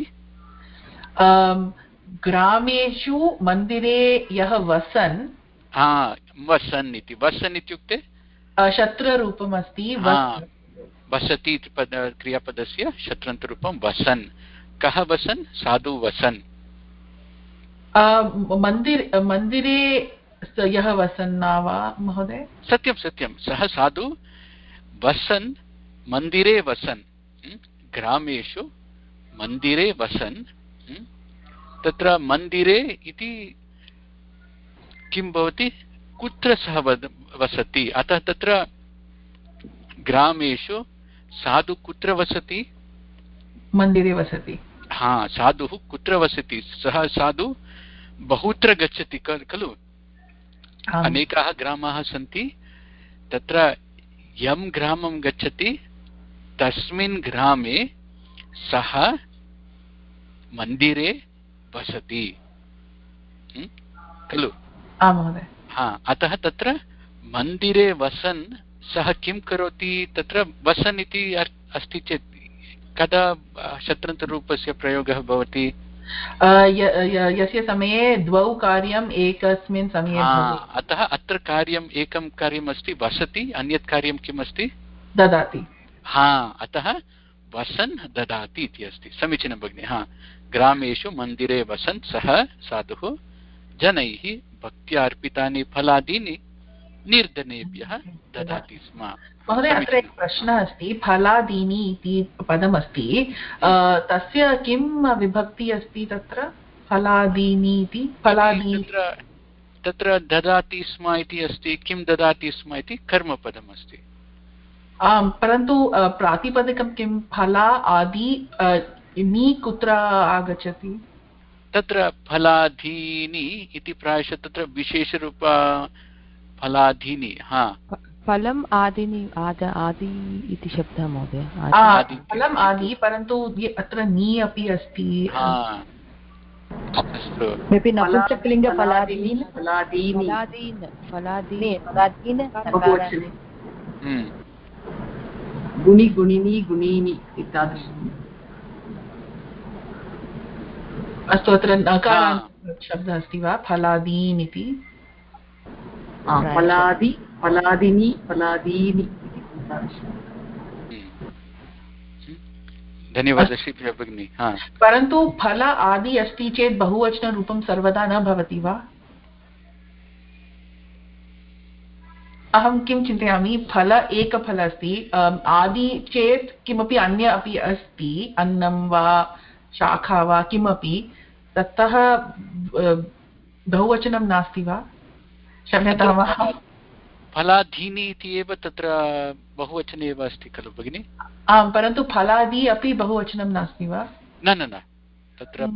ग्रामेषु मन्दिरे यः वसन्, वसन् इति। वसन् इत्युक्ते शत्ररूपम् अस्ति। वसति इति क्रियापदस्य शत्रन्तरूपं वसन्। कः वसन्? साधु वसन्। मन्दिरे यः वसन् न वा महोदय? सत्यं सत्यं, सः साधु वसन्, मन्दिरे वसन्, ग्रामेषु मन्दिरे वसन्। तत्र मन्दिरे इति किं भवति? कुत्र सः वसति? अतः तत्र ग्रामेषु साधु कुत्र वसति? मन्दिरे वसति। साधुः कुत्र वसति? सः साधु बहुत्र गच्छति खलु। अनेकाः ग्रामाः सन्ति। तत्र यं ग्रामं गच्छति तस्मिन् ग्रामे सः मन्दिरे वसति खलु। अतः तत्र मन्दिरे वसन् सः किं करोति? तत्र वसन् इति अस्ति चेत् कदा शत्रन्तरूपस्य प्रयोगः भवति? यस्य समये द्वौ कार्यम् एकस्मिन् समये भवति। अतः अत्र कार्यम् एकं कार्यम् अस्ति वसति, अन्यत् कार्यं किम् अस्ति? ददाति। अतः वसन् ददाति इति अस्ति। समीचीनं भगिनि। ग्रामेषु मन्दिरे वसन् सः साधुः जनैः भक्त्या अर्पितानि फलादीनि निर्धनेभ्यः ददाति स्म। महोदय, अत्र एकः प्रश्नः अस्ति। फलादीनि इति पदमस्ति, तस्य किं विभक्ति अस्ति तत्र? फलादीनि इति तत्र ददाति स्म इति अस्ति। किं ददाति स्म इति कर्मपदम् अस्ति। परन्तु प्रातिपदिकं किं? फला आदि नी कुत्र आगच्छति? तत्र फलादीनि इति प्रायशः तत्र विशेषरूप फलादीनि। फलम् आदिनि आदि इति शब्दः महोदय। फलम् आदि, परन्तु अत्र नी अपि अस्ति। नपुंसकलिङ्ग गुणि गुणिनि गुणीनि इत्यादि। अस्तु, अत्र नकारान्त शब्दः अस्ति वा? फलादीन् इति। फलादि, फलादीनि, फलादीनि। धन्यवादः श्री भगिनी। परन्तु फल आदि अस्ति चेत् बहुवचनरूपं सर्वदा न भवति वा? अहं किं चिन्तयामि, फल एकफल अस्ति, आदि चेत् किमपि अन्य अपि अस्ति, अन्नं वा शाखा वा किमपि, ततः बहुवचनं नास्ति वा? क्षम्यतां वा? फलादीनि इति एव तत्र बहुवचने एव अस्ति खलु भगिनि? आम्, परन्तु फलादि अपि बहुवचनं नास्ति वा? न तत्र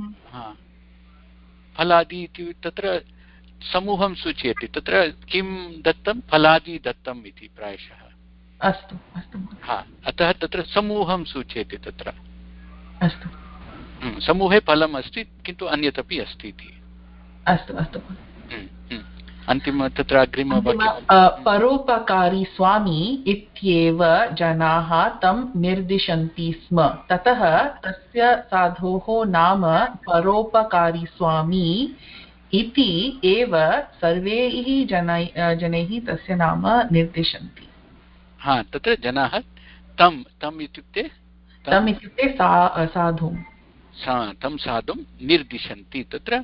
फलादि इति तत्र समूहं सूचयति। तत्र किं दत्तं? फलादि दत्तम् इति प्रायशः। अस्तु अस्तु। अतः तत्र समूहं सूचयति तत्र। अस्तु। समूहे फलम् अस्ति, किन्तु अन्यत् अपि अस्ति इति। अस्तु अस्तु। अन्तिम तत्र अग्रिमवाक्यं परोपकारी स्वामी इत्येव जनाः तं निर्दिशन्ति स्म। ततः तस्य साधोः नाम परोपकारी स्वामी इति एव सर्वैः जनैः तस्य नाम निर्दिशन्ति। हा, तत्र जनाः तम् इत्युक्ते साधुं तं साधुं निर्दिशन्ति। तत्र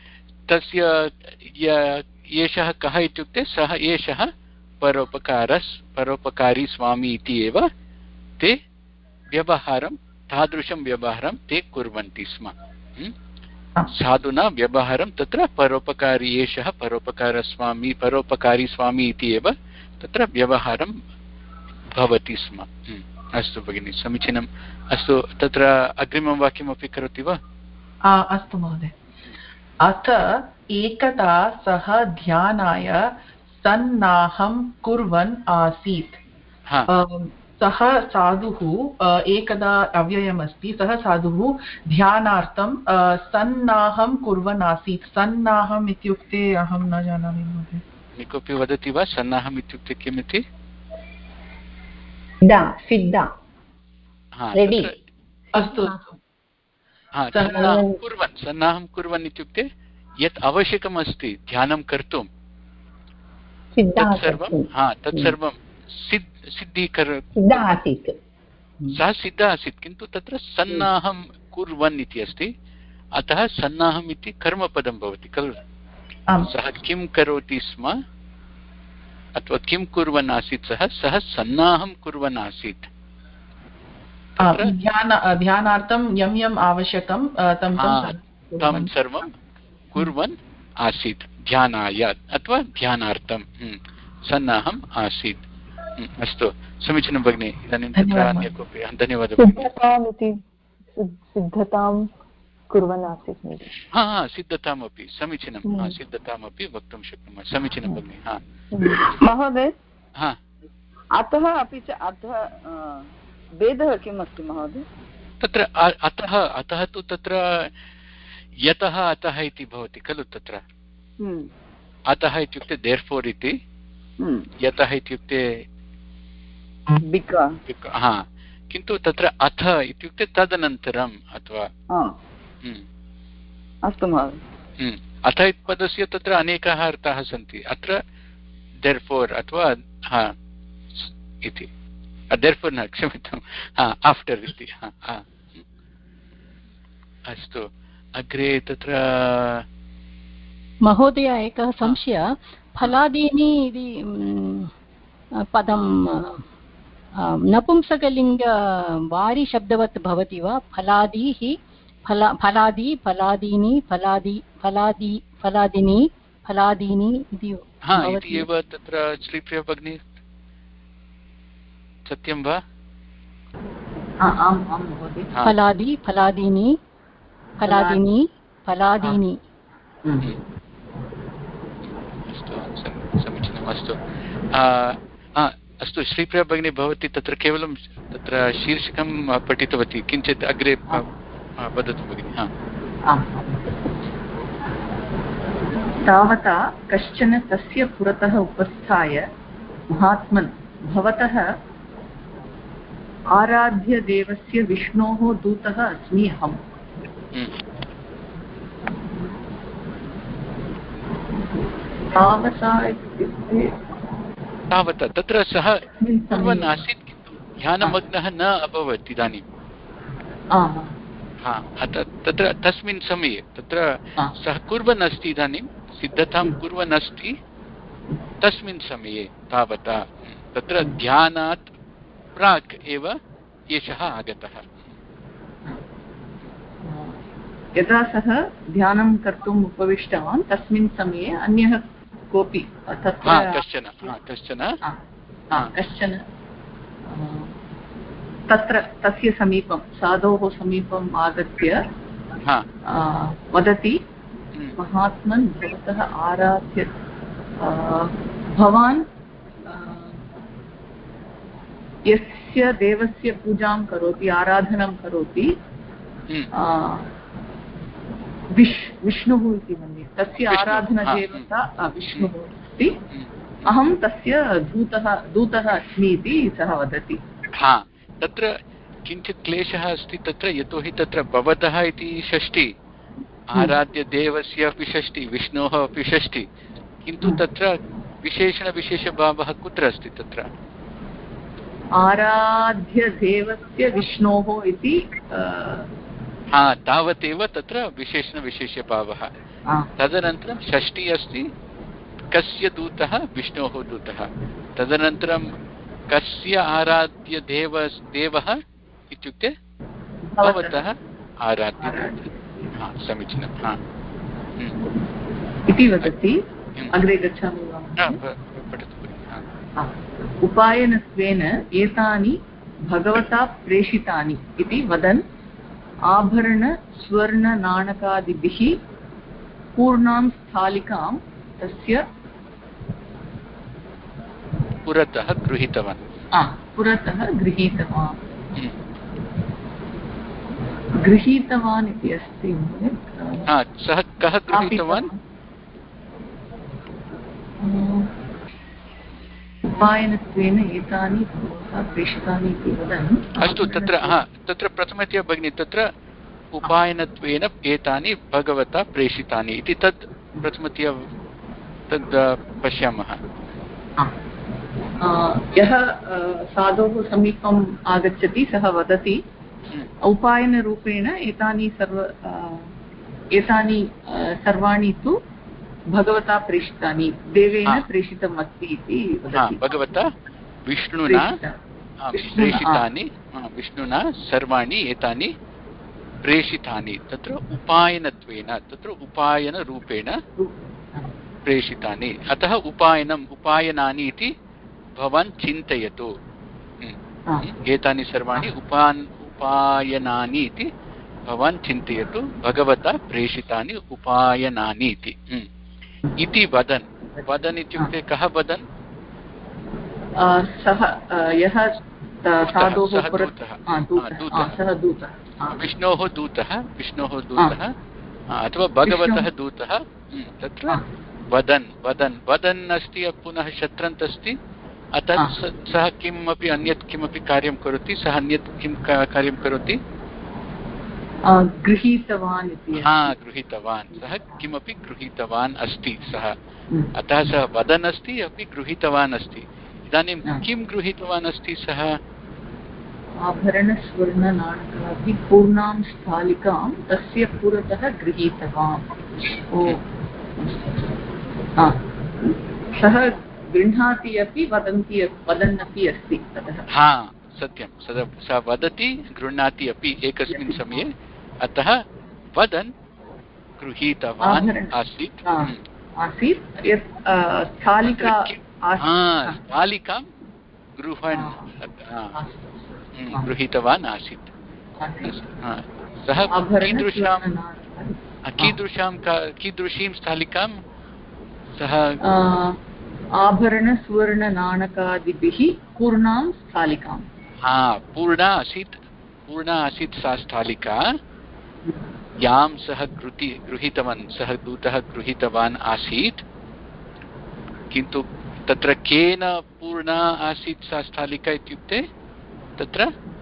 तस्य एषः कः इत्युक्ते सः एषः परोपकारी स्वामी इति एव ते व्यवहारं तादृशं व्यवहारं ते कुर्वन्ति स्म। साधुना व्यवहारं तत्र परोपकारी एषः परोपकारी स्वामी इति एव तत्र व्यवहारं भवति स्म। अस्तु भगिनि, समीचीनम्। अस्तु, तत्र अग्रिमं वाक्यमपि करोति वा? अस्तु महोदय। अथ एकदा सः ध्यानाय सन्नाहं कुर्वन् आसीत्। सः साधुः एकदा अव्ययमस्ति, सः साधुः ध्यानार्थं सन्नाहं कुर्वन् आसीत्। सन्नाहम् इत्युक्ते अहं न जानामि महोदय। कोऽपि वदति वा सन्नाहम् इत्युक्ते किमिति? अस्तु, सन्नाहं कुर्वन् इत्युक्ते यत् आवश्यकमस्ति ध्यानं कर्तुं तत्सर्वं सः सिद्धः आसीत्, किन्तु तत्र सन्नाहं कुर्वन् इति अस्ति। अतः सन्नाहम् इति कर्मपदं भवति खलु। सः किं करोति स्म अथवा किं कुर्वन् आसीत्, सः सन्नाहं कुर्वन् आसीत्। ध्यानार्थं यं यम् आवश्यकं तं सर्वं कुर्वन् आसीत्, ध्यानाय अथवा ध्यानार्थं सन्नाहम् आसीत्। अस्तु, समीचीनं भगिनि। इदानीं तत्र अन्य कोऽपि? धन्यवादः। सिद्धतां कुर्वन् आसीत्। सिद्धतामपि समीचीनं, सिद्धतामपि वक्तुं शक्नुमः। समीचीनं भगिनि। महोदय, अतः अपि च अतः भेदः किम् अस्ति महोदय? तत्र अतः तु तत्र यतः अतः इति भवति खलु। तत्र अतः इत्युक्ते देर्फोर् इति, यतः इत्युक्ते किन्तु तत्र अथ इत्युक्ते तदनन्तरम् अथवा। अस्तु महोदय। अथ पदस्य तत्र अनेकाः अर्थाः सन्ति। अत्र देर्फोर् अथवा इति, देर्फोर् न, क्षम्यताम्, आफ्टर् इति। अस्तु, अग्रे तत्र महोदय एकः संशयः। फलादीनि इति पदं नपुंसकलिङ्ग वारिशब्दवत् भवति वा? फलादीः, फलादी, फलादीनि, फलादिनी, फलादीनि इति एव तत्र श्रीप्रिया भगिनी, सत्यं वा? आम् महोदय। फलादी, फलादीनि, फलादिनी, फलादीनि। अस्तु, समीचीनम्। अस्तु, अस्तु श्रीप्रिया भगिनी, भवती तत्र केवलं तत्र शीर्षकं पठितवती, किञ्चित् अग्रे वदतु भगिनि। तावता कश्चन तस्य पुरतः उपस्थाय, महात्मन्, भवतः आराध्यदेवस्य विष्णोः दूतः अस्मि अहम्। तावता तत्र सः कुर्वन् आसीत्, किन्तु ध्यानमग्नः न अभवत् इदानीं। तत्र तस्मिन् समये तत्र सः कुर्वन् अस्ति, इदानीं सिद्धतां कुर्वन् अस्ति। तस्मिन् समये तावता तत्र ध्यानात् प्राक् एव एषः आगतः। यदा सः ध्यानं कर्तुम् उपविष्टवान् तस्मिन् समये अन्यः कोऽपि कश्चन तत्र तस्य समीपं, साधोः समीपम् आगत्य वदति, महात्मन्, भवतः आराध्य, भवान् यस्य देवस्य पूजां करोति, आराधनं करोति, विष्णुः इति मन्ये तस्य आराधनदेवता विष्णुः अस्ति अहं तस्य दूतः अस्मि इति सः वदति हा तत्र किञ्चित् क्लेशः अस्ति तत्र यतोहि तत्र भवतः इति षष्ठी आराध्यदेवस्य अपि षष्ठी विष्णोः अपि षष्ठी किन्तु तत्र विशेषणविशेषभावः कुत्र अस्ति तत्र आराध्यदेवस्य विष्णोः इति हा तावदेव तत्र विशेषणविशेषभावः तदनन्तरं षष्ठी अस्ति कस्य दूतः विष्णोः दूतः तदनन्तरं कस्य आराध्यदेवः इत्युक्ते भवतः आराध्यदेवः समीचीनं इति वदति अग्रे गच्छामि उपायनत्वेन एतानि भगवता प्रेषितानि इति वदन् आभरणस्वर्णनाणकादिभिः पूर्णां स्थालिकां तस्य पुरतः गृहीतवान् गृहीतवान् इति अस्ति सः कः गृहीतवान् उपायनत्वेन एतानि प्रेषितानि इति वदन् अस्तु तत्र प्रथमतया भगिनी तत्र उपायनत्वेन एतानि भगवता प्रेषितानि इति तत् प्रथमतया तद् पश्यामः यः साधोः समीपम् आगच्छति सः वदति उपायनरूपेण एतानि सर्वाणि तु भगवता प्रेषितानि देवेन प्रेषितम् अस्ति इति वदति भगवता विष्णुना प्रेषितानि विष्णुना सर्वाणि एतानि प्रेषितानि तत्र उपायनत्वेन तत्र उपायनरूपेण प्रेषितानि अतः उपायनानि इति भवान् चिन्तयतु एतानि सर्वाणि उपायनानि इति भवान् चिन्तयतु भगवता प्रेषितानि उपायनानि इति वदन् इत्युक्ते कः वदन् सः यः साधोः विष्णोः दूतः अथवा भगवतः दूतः तत्र वदन् अस्ति पुनः शत्रन्त् अस्ति अतः सः किमपि अन्यत् किमपि कार्यं करोति सः अन्यत् किं कार्यं करोति गृहीतवान् सः किमपि गृहीतवान् अस्ति सः अतः सः वदन् अस्ति अपि गृहीतवान् अस्ति इदानीं किं गृहीतवान् अस्ति सः आभरणस्वर्णनाणकादि पूर्णां स्थालिकां तस्य पुरतः गृहीतवान् सः गृह्णाति अपि वदन्नपि अस्ति सत्यं सः वदति गृह्णाति अपि एकस्मिन् समये अतः वदन् गृहीतवान् आसीत् यत् स्थालिकां गृहीतवान् आसीत् सः कीदृशीं स्थालिकां सः आभरणस्वर्णनाणकादिभिः पूर्णां स्थालिकां पूर्णा आसीत् सा स्थालिका यां सः सः दूतः गृहीतवान् आसीत् किन्तु तत्र केन पूर्णा आसीत् सा स्थालिका इत्युक्ते तत्र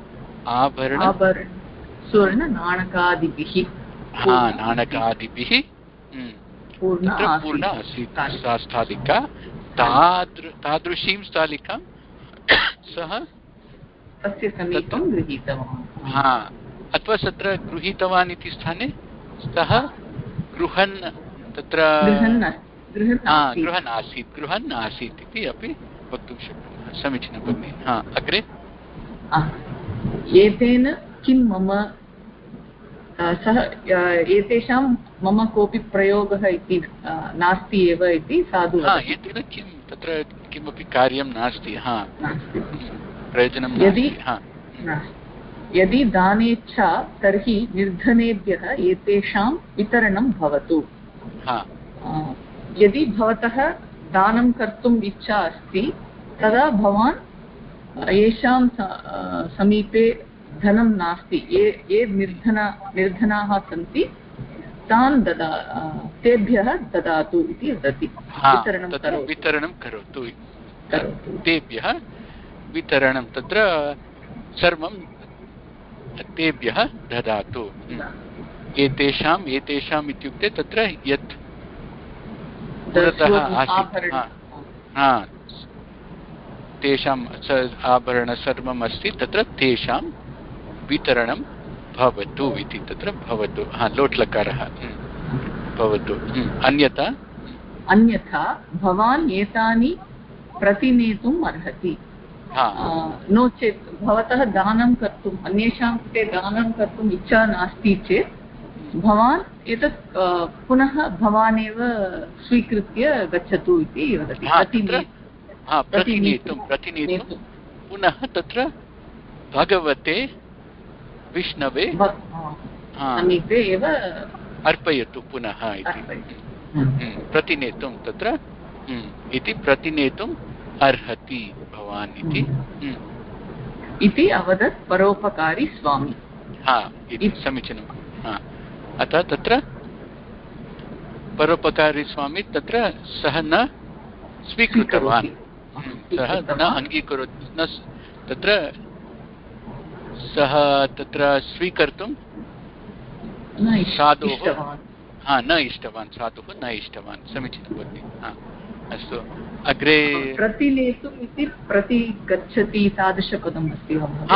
स्वर्णनाणकादिभिः नाणकादिभिः पूर्णा आसीत् सा स्थालिका तादृशीं स्थालिकां सः तस्य समीपं गृहीतवान् अथवा तत्र गृहीतवान् इति स्थाने सः गृहन् आसीत् इति अपि वक्तुं शक्नुमः समीचीनं भगिनि अग्रे एतेन किं मम सः एतेषां मम कोऽपि प्रयोगः इति नास्ति एव इति साधु एतेन किं तत्र किमपि कार्यं नास्ति प्रयोजनं यदि दानेच्छा तर्हि निर्धनेभ्यः एतेषां वितरणं भवतु यदि भवतः दानं कर्तुम् इच्छा अस्ति तदा भवान् येषां समीपे धनं नास्ति ये निर्धनाः सन्ति तान् तेभ्यः ददातु इति वदति वितरणं करोतु तेभ्यः वितरणं तत्र सर्वं तेभ्यः ददातु एतेषाम् इत्युक्ते तत्र यत् पुरतः आसीत् तेषाम् आभरण सर्वम् अस्ति तत्र तेषां वितरणं भवतु इति तत्र भवतु लोट्लकारः भवतु अन्यथा भवान् एतानि प्रतिनेतुम् अर्हति नो चेत् भवतः दानं कर्तुम् अन्येषां कृते दानं कर्तुम् इच्छा नास्ति चेत् भवान् एतत् पुनः भवानेव स्वीकृत्य गच्छतु इति वदति प्रतिनेतुं पुनः तत्र भगवते विष्णवे समीपे एव अर्पयतु पुनः इति प्रतिनेतुं तत्र इति प्रतिनेतुम् अर्हति भवान् इति अवदत् परोपकारी स्वामी इति समीचीनम् अतः तत्र परोपकारी स्वामी तत्र सः न स्वीकृतवान् सः न अङ्गीकरोति तत्र सः तत्र स्वीकर्तुं साधुः न इष्टवान् साधुः न इष्टवान् समीचीनं भवति अस्तु अग्रे प्रतिनेतुम् इति प्रति गच्छति तादृशपदम् अस्ति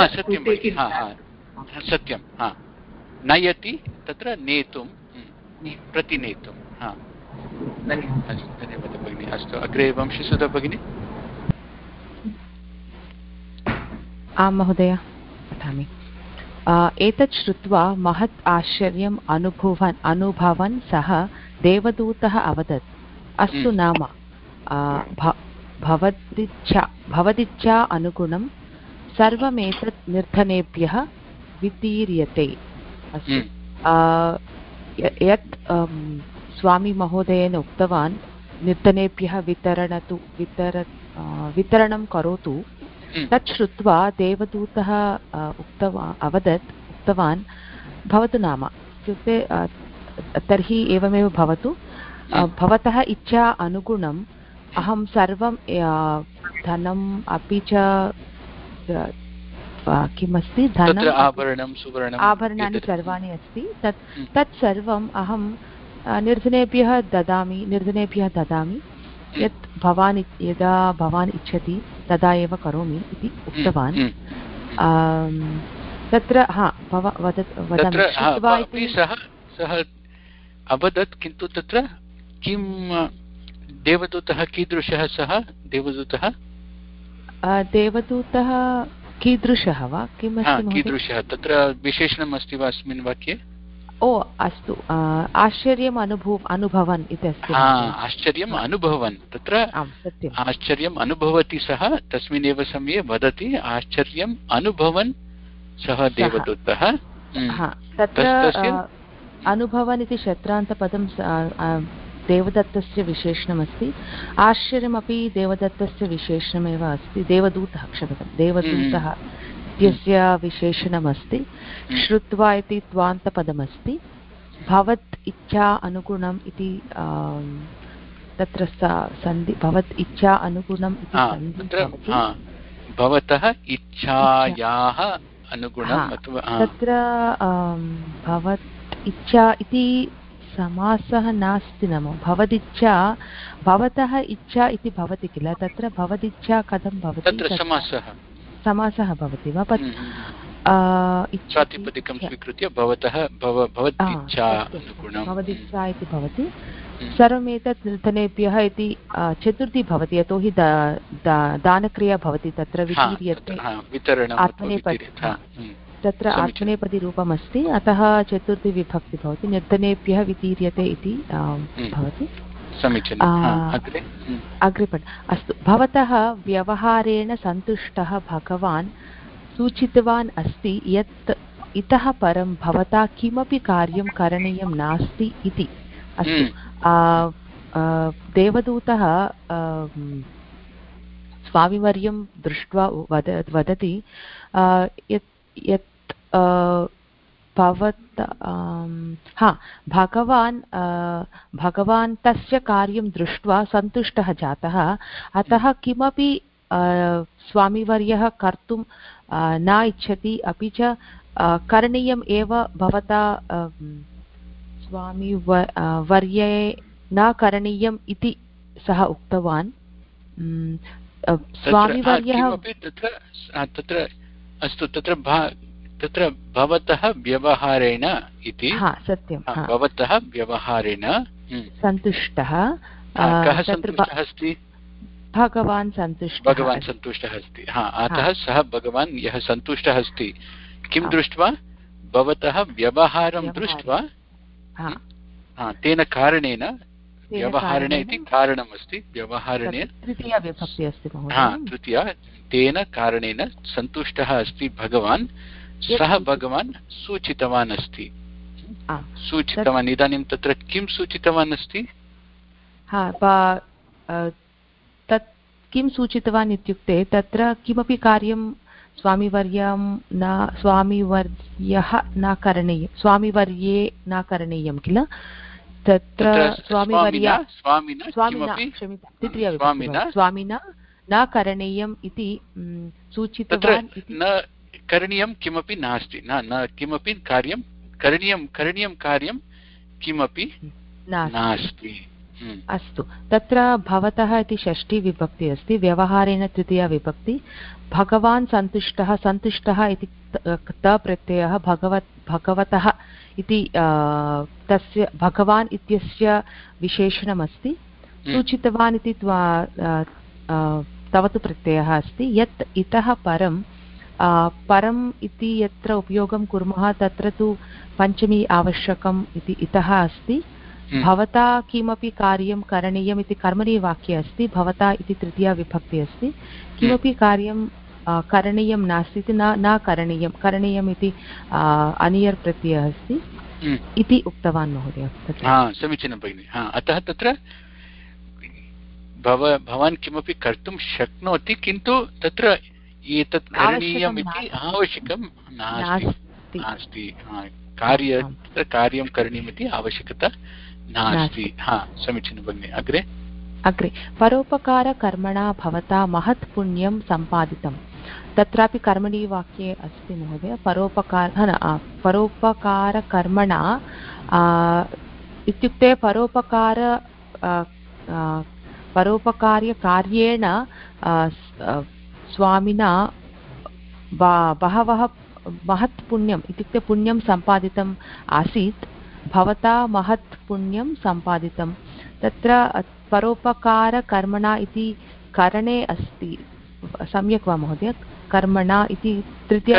सत्यं नयति तत्र नेतुं प्रतिनेतुं धन्यवादः भगिनी अस्तु अग्रे वंशीसुधा भगिनी आं महोदय पठामि एतत् श्रुत्वा महत् आश्चर्यम् अनुभवन् सः देवदूतः अवदत् अस्तु नाम भवदिच्छा अनुगुणं सर्वमेतत् निर्धनेभ्यः वितीर्यते अस्तु यत् स्वामी महोदयेन उक्तवान् निर्धनेभ्यः वितरणं करोतु तत् श्रुत्वा देवदूतः उक्तवान् भवतु नाम इत्युक्ते तर्हि एवमेव भवतु भवतः इच्छा अनुगुणम् अहं सर्वं धनम् अपि च किमस्ति धनम् आभरणानि सर्वाणि अस्ति तत् सर्वम् अहं निर्धनेभ्यः ददामि यत् यदा भवान् इच्छति तदा एव करोमि इति उक्तवान् तत्र वदामि सः अवदत् किन्तु तत्र किं देवदूतः कीदृशः सः देवदूतः कीदृशः वा किमस्ति कीदृशः तत्र विशेषणम् अस्ति वा अस्मिन् वाक्ये अस्तु आश्चर्यम् अनुभवन् इति अस्ति आश्चर्यम् अनुभवन् तत्र आश्चर्यम् अनुभवति सः तस्मिन्नेव समये वदति आश्चर्यम् अनुभवन् सः देवदूतः तत्र अनुभवन् इति शत्रान्तपदं देवदत्तस्य विशेषणमस्ति आश्चर्यमपि देवदत्तस्य विशेषणमेव अस्ति देवदूतः देवदूतः इत्यस्य विशेषणमस्ति श्रुत्वा इति त्वान्तपदमस्ति भवत् इच्छा अनुगुणम् इति तत्र सन्धि भवत् इच्छा अनुगुणम् इति भवतः इच्छायाः अनुगुणम् तत्र भवत् इच्छा इति समासः नास्ति नाम भवदिच्छा भवतः इच्छा इति भवति किल तत्र भवदिच्छा कथं भवति तत्र समासः भवति वा प्रातिपदिकं स्वीकृत्य भवदिच्छा इति भवति सर्वमेतत् निर्धनेभ्यः इति चतुर्थी भवति यतोहि दानक्रिया भवति तत्र वितीर्यते आत्मनेपदी तत्र आत्मनेपदीरूपमस्ति अतः चतुर्थी विभक्ति भवति निर्धनेभ्यः वितीर्यते इति भवति अग्रे अस्तु भवतः व्यवहारेण सन्तुष्टः भगवान् सूचितवान् अस्ति यत् इतः परं भवता किमपि कार्यं करणीयं नास्ति इति अस्तु देवदूतः स्वामिवर्यं दृष्ट्वा वदति यत् भगवान् तस्य कार्यं दृष्ट्वा सन्तुष्टः जातः, अतः किमपि स्वामिवर्यः कर्तुं न इच्छति, अपि च करणीयम् एव भवता स्वामिवर्ये न करणीयम् इति सः उक्तवान्। स्वामिवर्यः तत्र अस्तु, तत्र भवतः व्यवहारेण इति, सत्यं, भवतः व्यवहारेण सन्तुष्टः, कः सन्तुष्टः अस्ति? भगवान् सन्तुष्टः अस्ति। अतः सः भगवान् यः सन्तुष्टः अस्ति, किं दृष्ट्वा? भवतः व्यवहारं दृष्ट्वा, तेन कारणेन, व्यवहारेण इति कारणमस्ति, व्यवहारेण तृतीया विभक्ति अस्ति तृतीया, तेन कारणेन सन्तुष्टः अस्ति भगवान्, सः भगवान् सूचितवान् अस्ति, सूचितवान्। इदानीं तत्र किं सूचितवान् अस्ति? तत् किं सूचितवान् इत्युक्ते तत्र किमपि कार्यं स्वामिवर्यः न करणीयं, स्वामिवर्ये न करणीयं किल? तत्र स्वामिना न करणीयम् इति सूचितवान्। न करणीयं किमपि नास्ति, न किमपि कार्यं करणीयं कार्यं किमपि नास्ति। अस्तु, तत्र भवतः इति षष्ठी विभक्ति अस्ति, व्यवहारेण तृतीया विभक्ति। भगवान् सन्तुष्टः इति तप्रत्ययः भगवतः इति तस्य भगवान् इत्यस्य विशेषणमस्ति। सूचितवान् इति तवतु प्रत्ययः अस्ति। यत् इतः परम् इति यत्र उपयोगं कुर्मः तत्र तु पञ्चमी आवश्यकम् इति इतः अस्ति। भवता किमपि कार्यं करणीयम् इति कर्मणि वाक्ये अस्ति, भवता इति तृतीया विभक्ति अस्ति। किमपि कार्यं करणीयं नास्ति इति न करणीयम् इति अनियर् प्रत्ययः अस्ति इति उक्तवान् महोदय। समीचीनं भगिनि। अतः तत्र भवान् किमपि कर्तुं शक्नोति, किन्तु तत्र एतत् करणीयम् इति आवश्यकं नास्ति। कार्यं करणीयमिति आवश्यकता नास्ति। समीचीनं भगिनि। अग्रे परोपकारकर्मणा भवता महत् पुण्यं सम्पादितं। तत्रापि कर्मणि वाक्ये अस्ति महोदय, परोपकारकर्मणा इत्युक्ते परोपकार्यकार्येण स्वामिना बहवः महत् पुण्यम् इत्युक्ते पुण्यं सम्पादितम् आसीत्। भवता महत् पुण्यं सम्पादितं। तत्र परोपकारकर्मणा इति करणे अस्ति, सम्यक् वा महोदय? कर्मणा इति तृतीया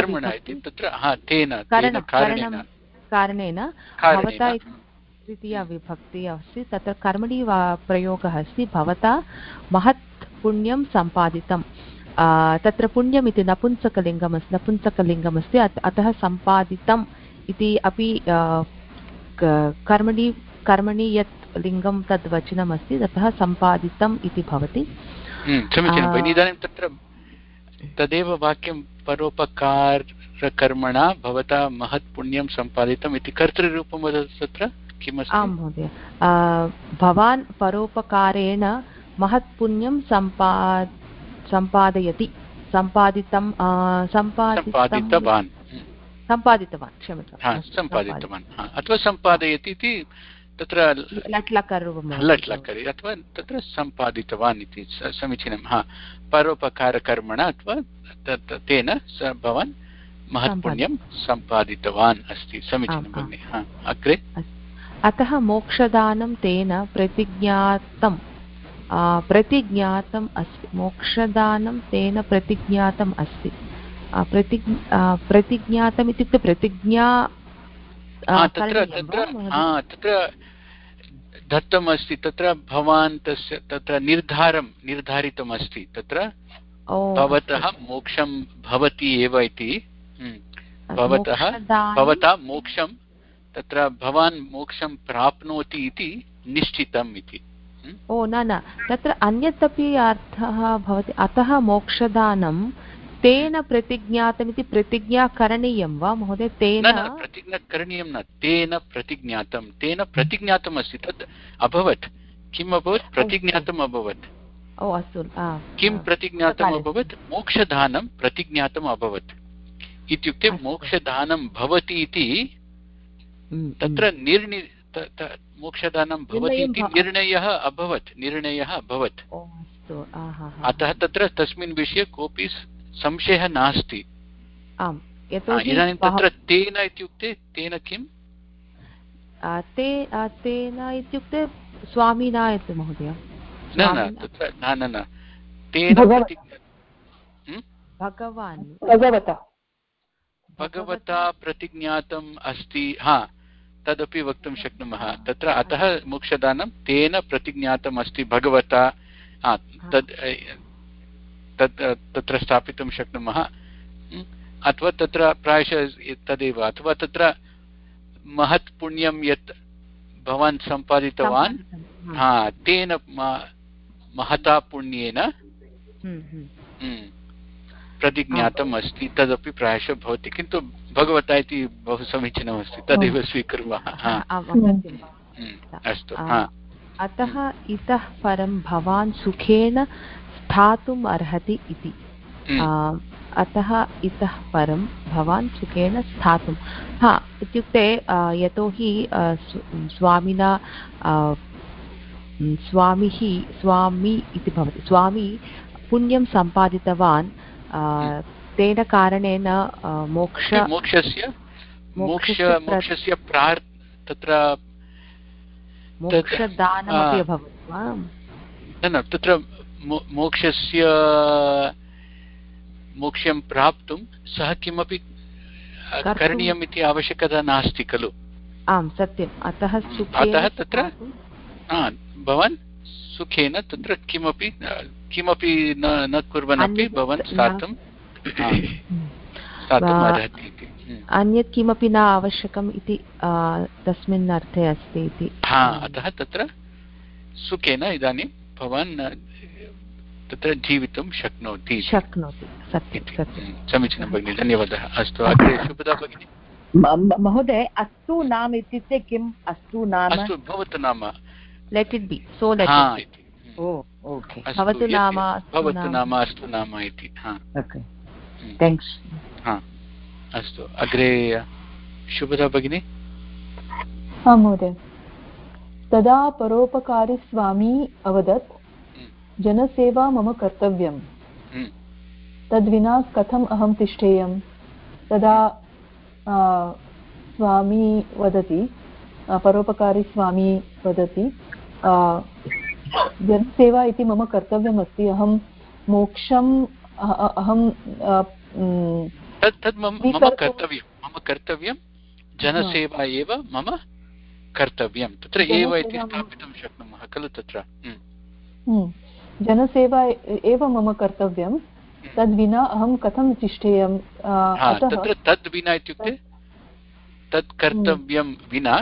कारणेन भवता इति तृतीया विभक्ति अस्ति। तत्र कर्मणि प्रयोगः अस्ति, भवता महत् पुण्यं सम्पादितं। तत्र पुण्यम् इति नपुंसकलिङ्गमस्ति, अतः सम्पादितम् इति अपि कर्मणि यत् लिङ्गं तद् वचनमस्ति, ततः सम्पादितम् इति भवति। समीचीनं भगिनि। इदानीं तत्र तदेव वाक्यं, परोपकारकर्मणा भवता महत् पुण्यं सम्पादितम् इति कर्तृरूपं वदतु, तत्र किमस्ति? आं महोदय, भवान् परोपकारेण महत् पुण्यं सम्पादयति, सम्पादितवान् सम्पादितवान् अथवा सम्पादयति इति तत्र लट्लकरि अथवा तत्र सम्पादितवान् इति समीचीनं। परोपकारकर्मणा अथवा तेन भवान् महत् पुण्यं सम्पादितवान् अस्ति। समीचीनं भगिनि। अग्रे अतः मोक्षदानं तेन प्रतिज्ञातम् अस्ति। मोक्षदानं तेन प्रतिज्ञातम् अस्ति। प्रतिज्ञातम् इत्युक्ते प्रतिज्ञा तत्र दत्तमस्ति। तत्र भवान् तत्र निर्धारितमस्ति। तत्र भवतः मोक्षं भवति एव इति, भवता मोक्षं, तत्र भवान् मोक्षं प्राप्नोति इति निश्चितम् इति। न तत्र अन्यत् अपि अर्थः भवति। अतः मोक्षदानं तेन प्रतिज्ञातमिति प्रतिज्ञा करणीयं वा महोदय? तेन प्रतिज्ञा करणीयं न, तेन प्रतिज्ञातं, तेन प्रतिज्ञातम् अस्ति, तत् अभवत्। किम् अभवत्? प्रतिज्ञातम् अभवत्। ओ अस्तु। किं प्रतिज्ञातम् अभवत्? मोक्षदानं प्रतिज्ञातम् अभवत्। इत्युक्ते मोक्षदानं भवति इति तत्र मोक्षदानं भवति इति निर्णयः अभवत्। अतः तत्र तस्मिन् विषये कोऽपि संशयः नास्ति। इदानीं तत्र तेन इत्युक्ते तेन किम्? तेन इत्युक्ते स्वामिना इति महोदय। न तत्र न तेन भगवता प्रतिज्ञातम् अस्ति। तदपि वक्तुं शक्नुमः तत्र। अतः मोक्षदानं तेन प्रतिज्ञातम् अस्ति भगवता। तत्र स्थापितुं शक्नुमः। अथवा तत्र प्रायशः तदेव, अथवा तत्र महत् पुण्यं यत् भवान् सम्पादितवान्, तेन महता पुण्येन प्रतिज्ञातम् अस्ति, तदपि प्रायशः भवति। किन्तु भगवता इति बहु समीचीनमस्ति, तदेव स्वीकुर्मः। अस्तु। अतः इतः परं भवान् सुखेन स्थातुम् अर्हति इति। अतः इतः परं भवान् सुखेन स्थातुं इत्युक्ते यतोहि स्वामिना स्वामी इति भवति, स्वामी पुण्यं सम्पादितवान्, तेन कारणेन मोक्षस्य तत्र मोक्षदानमपि अभवत् वा? न, तत्र मोक्षं प्राप्तुं सः किमपि करणीयम् इति आवश्यकता नास्ति खलु? आम् सत्यम्। अतः तत्र भवान् सुखेन तत्र किमपि न कुर्वन्नपि भवान् स्थातुम् अर्हति इति। अन्यत् किमपि न आवश्यकम् इति तस्मिन् अर्थे अस्ति इति। अतः तत्र सुखेन इदानीं भवान् तत्र जीवितुं शक्नोति। सत्यं। समीचीनं भगिनि, धन्यवादः। अस्तु, अग्रे शुभदा भगिनि। महोदय, अस्तु नाम इत्युक्ते किम्? अस्तु नाम अस्तु भवतु नाम। Let it be, so let it be. Okay, भवतु नाम अस्तु नाम इति। थैंक्स। अस्तु, अग्रे शुभदा भगिनि। महोदय, तदा परोपकारी स्वामी अवदत्, जनसेवा मम कर्तव्यम्, तद्विना कथम् अहं तिष्ठेयम्? तदा स्वामी वदति, परोपकारी स्वामी वदति, जनसेवा इति मम कर्तव्यमस्ति, अहं मोक्षम् तद् मम कर्तव्यं, जनसेवा एव मम कर्तव्यं। तत्र एव इति स्थापितुं शक्नुमः खलु? तत्र जनसेवा एव मम कर्तव्यं, तद्विना अहं कथं तिष्ठेयं? तत्र तद्विना इत्युक्ते तत् कर्तव्यं विना,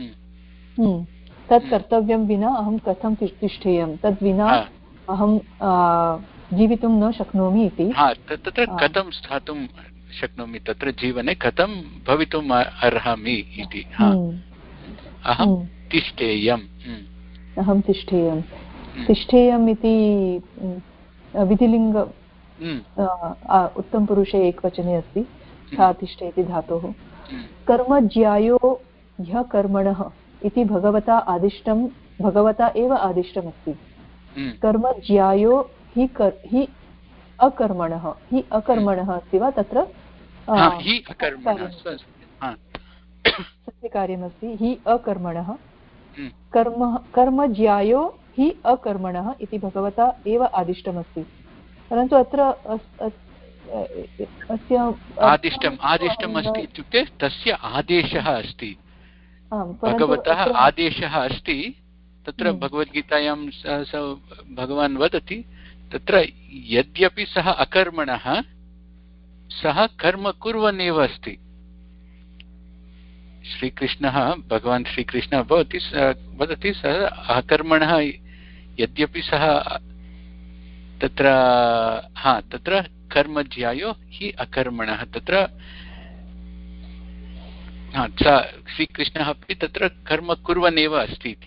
तत् कर्तव्यं विना अहं कथं तिष्ठेयं? तद्विना अहं जीवितुं न शक्नोमि इति। तत्र कथं स्थातुं शक्नोमि, तत्र जीवने कथं भवितुम् अर्हामि इति। अहं तिष्ठेयम्। तिष्ठेयम् इति विधिलिङ्ग उत्तमपुरुषे एकवचने अस्ति, सा तिष्ठे इति धातोः। कर्म ज्यायो ह्यः कर्मणः इति भगवता एव आदिष्टमस्ति। कर्म ज्यायो हि अकर्मणः अस्ति वा? तत्र सत्यकार्यमस्ति, हि अकर्मणः। कर्म ज्यायो हि अकर्मणः इति भगवता एव आदिष्टमस्ति, परन्तु अत्र अस्य आदिष्टम् अस्ति इत्युक्ते तस्य आदेशः अस्ति, भगवतः आदेशः अस्ति। तत्र भगवद्गीतायां भगवान् वदति, तत्र यद्यपि सः अकर्मणः, सः कर्म कुर्वन् एव अस्ति। भगवान् श्रीकृष्णः वदति, सः अकर्मणः यद्यपि सः तत्र कर्म ज्यायो हि अकर्मणः तत्र श्रीकृष्णः अपि तत्र कर्म कुर्वन् एव अस्ति इति।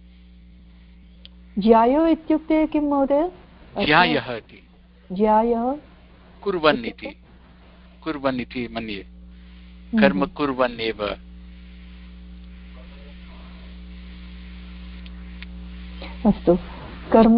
ज्यायो इत्युक्ते किं महोदय? ज्यायः इति ज्यायः कुर्वन् इति मन्ये कर्म कुर्वन् एव। अस्तु कर्म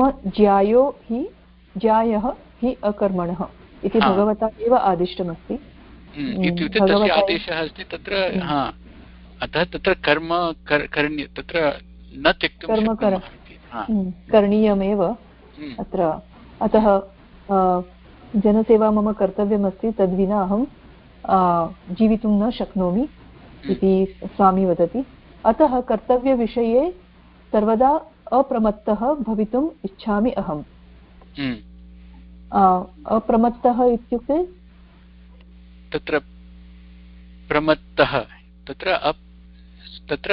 ज्यायः हि अकर्मणः इति भगवता एव आदिष्टमस्ति। इत्युक्ते तस्य आदेशः अस्ति तत्र अतः तत्र कर्म करणीय तत्र न त्यक्तुं करणीयमेव अत्र। अतः जनसेवा मम कर्तव्यमस्ति, तद्विना अहं जीवितुं न शक्नोमि इति स्वामी वदति। अतः कर्तव्यविषये सर्वदा अप्रमत्तः भवितुम् इच्छामि अहम्। अप्रमत्तः इत्युक्ते तत्र प्रमत्तः तत्र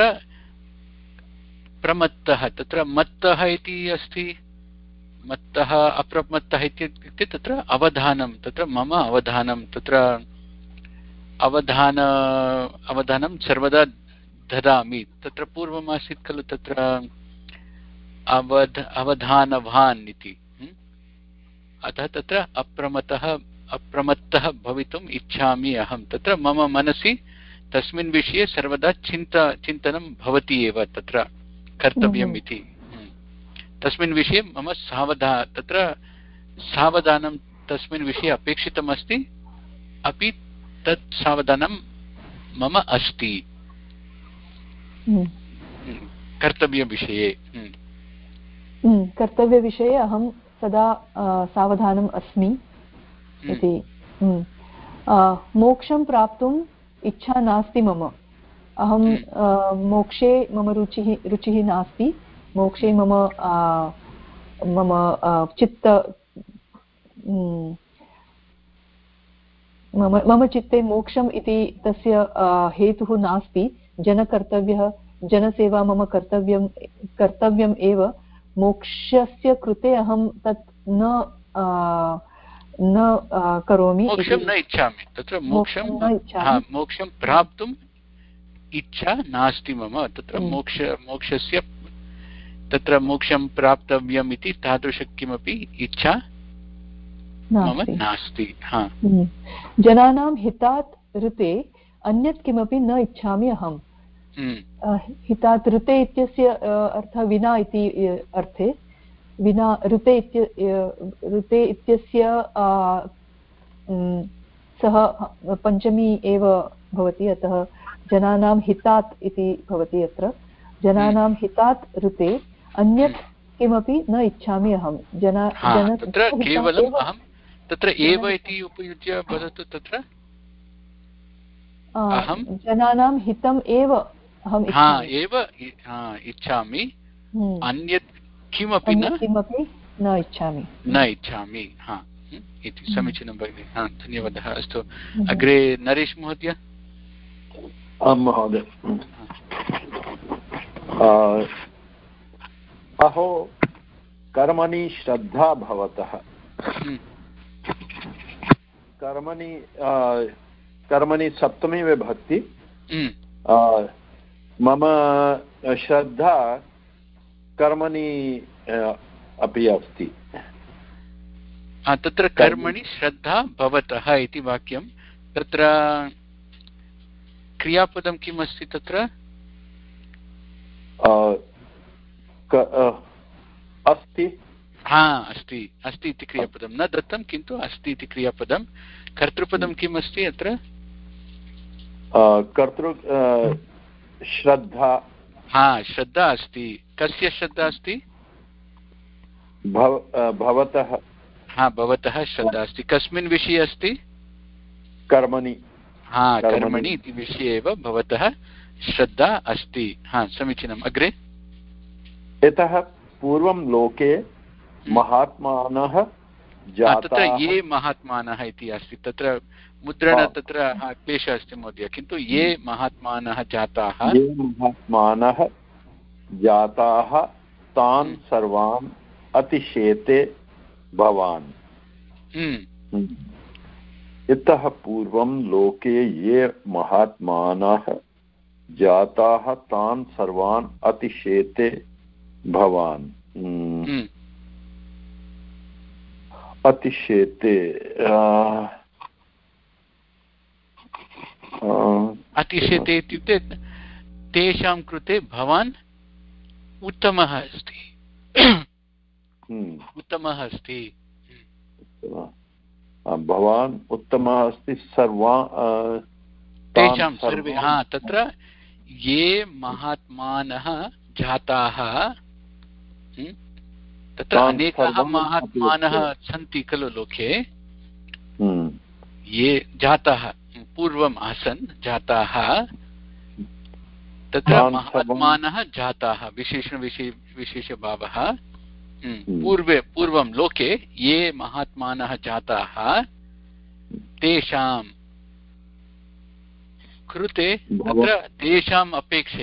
प्रमत्तः तत्र मत्तः इति अस्ति। मत्तः अप्रमत्तः इत्युक्ते तत्र अवधानं तत्र मम अवधानं तत्र अवधानं सर्वदा ददामि। तत्र पूर्वमासीत् खलु तत्र अवधानवान् इति। अतः तत्र अप्रमत्तः भवितुम् इच्छामि अहं। तत्र मम मनसि तस्मिन् विषये सर्वदा चिन्तनं भवति एव तत्र कर्तव्यम् इति। तस्मिन् विषये मम सावधानं तस्मिन् विषये अपेक्षितमस्ति, अपि तत् सावधानं मम अस्ति कर्तव्यविषये। कर्तव्यविषये अहं सदा सावधानम् अस्मि इति। मोक्षं प्राप्तुम् इच्छा नास्ति मम। अहं मोक्षे मम रुचिः नास्ति। मोक्षे मम चित्त मम चित्ते मोक्षम् इति तस्य हेतुः नास्ति। जनसेवा मम कर्तव्यम् एव। मोक्षस्य कृते अहं तत् न करोमि। मोक्षं न इच्छामि। तत्र मोक्षं प्राप्तुम् इच्छा नास्ति मम। तत्र मोक्षस्य तत्र मोक्षं प्राप्तव्यम् इति तादृश किमपि इच्छा मम नास्ति। जनानां हितात् ऋते अन्यत् किमपि न इच्छामि अहम्। हितात् ऋते इत्यस्य अर्थः विना इति अर्थे। विना ऋते इत्यस्य सः पञ्चमी एव भवति। अतः जनानां हितात् इति भवति अत्र। जनानां हितात् ऋते अन्यत् किमपि न इच्छामि अहं। तत्र केवलम् अहं तत्र एव इति उपयुज्य वदतु। तत्र जनानां हितम् एव अहम् इच्छामि। अन्यत् किमपि न इच्छामि इति। समीचीनं भगिनि। धन्यवादः। अस्तु अग्रे नरेश महोदय। महोदय अहो कर्मणि श्रद्धा भवतः। कर्मणि सप्तमी विभक्ति। मम श्रद्धा कर्मणि अपि अस्ति। तत्र कर्मणि श्रद्धा भवतः इति वाक्यं। तत्र क्रियापदं किम् अस्ति तत्र? अस्ति अस्ति इति क्रियापदं न दत्तं, किन्तु अस्ति इति क्रियापदं। कर्तृपदं किम् अस्ति अत्र? श्रद्धा। श्रद्धा अस्ति। कस्य श्रद्धा अस्ति? भवतः। भवतः श्रद्धा अस्ति। कस्मिन् विषये अस्ति? कर्मणि। कर्मणि इति विषये एव भवतः श्रद्धा अस्ति। समीचीनम्। अग्रे। यतः पूर्वं लोके महात्मानः तत्र ये महात्मानः इति अस्ति। तत्र मुद्रण तत्र क्लेशः अस्ति महोदय, किन्तु ये महात्मानः जाताः तान् सर्वान् अतिशेते भवान्। इतः पूर्वं लोके ये महात्मानः जाताः तान् सर्वान् अतिशेते भवान्। अतिशेते अतिशेते इत्युक्ते तेषां कृते भवान् उत्तमः अस्ति। उत्तमः अस्ति, भवान् उत्तमः अस्ति सर्वा तेषां सर्वे। तत्र ये महात्मानः जाताः, तत्र अनेकाः महात्मानः सन्ति खलु लोके, ये जाताः पूर्वम् आसन् जाताः, तत्र महात्मानः जाताः विशेषभावः। पूर्वं लोके ये महात्मानः जाताः तेषां कृते, तत्र तेषाम्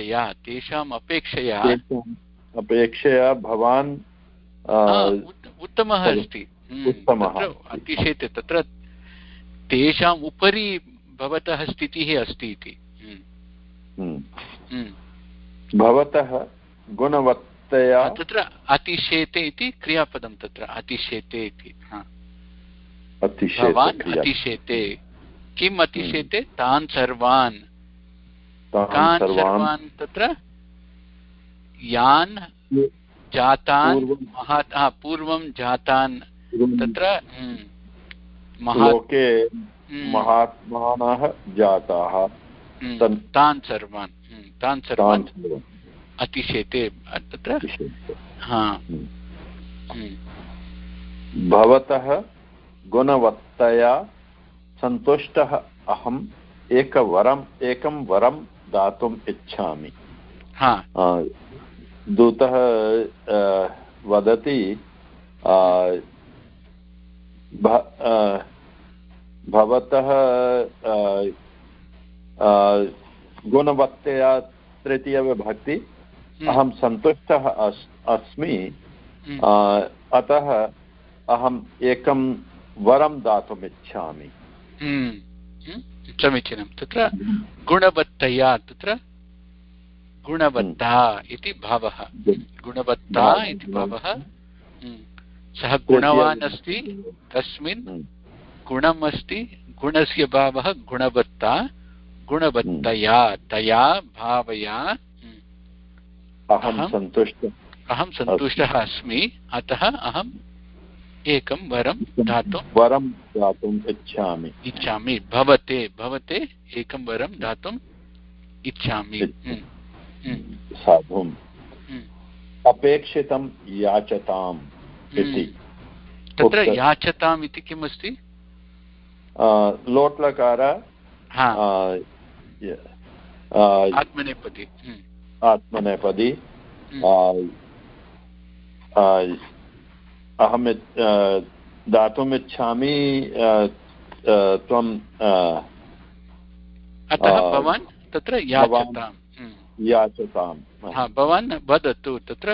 अपेक्षया भवान् उत्तमः अस्ति। तत्र अतिशेते, तत्र तेषाम् उपरि भवतः स्थितिः अस्ति इति। भवतः गुणवत्तया, तत्र अतिशेते इति क्रियापदं, तत्र अतिशेते इति। भवान् अतिशेते, किम् अतिशेते? तान् सर्वान्। तत्र यान् जातान् पूर्वं जातान्, तत्र लोके महात्मानः जाताः तान् सर्वान् अतिशेते। तत्र भवतः गुणवत्तया सन्तुष्टः अहम् एकं वरं दातुम् इच्छामि। दूतः वदति भवतः गुणवत्तया तृतीयविभक्ति अहं सन्तुष्टः अस्मि, अतः अहम् एकं वरं दातुम् इच्छामि। समीचीनं। तत्र गुणवत्तया, तत्र गुणवत्ता इति भावः, गुणवत्ता इति भावः। सः गुणवान् अस्ति, तस्मिन् गुणम् अस्ति, गुणस्य भावः गुणवत्ता, गुणवत्तया, तया भावया अहं सन्तुष्टः अस्मि, अतः अहम् एकं वरं दातुम् इच्छामि। भवते एकं वरं दातुम् इच्छामि। साधुम् अपेक्षितं याचताम् इति। तत्र याचताम् इति किम् अस्ति? लोट्लकार आत्मनेपदी। अहं दातुम् इच्छामि, त्वं अतः भवान् तत्र याचताम्। भवान् वदतु तत्र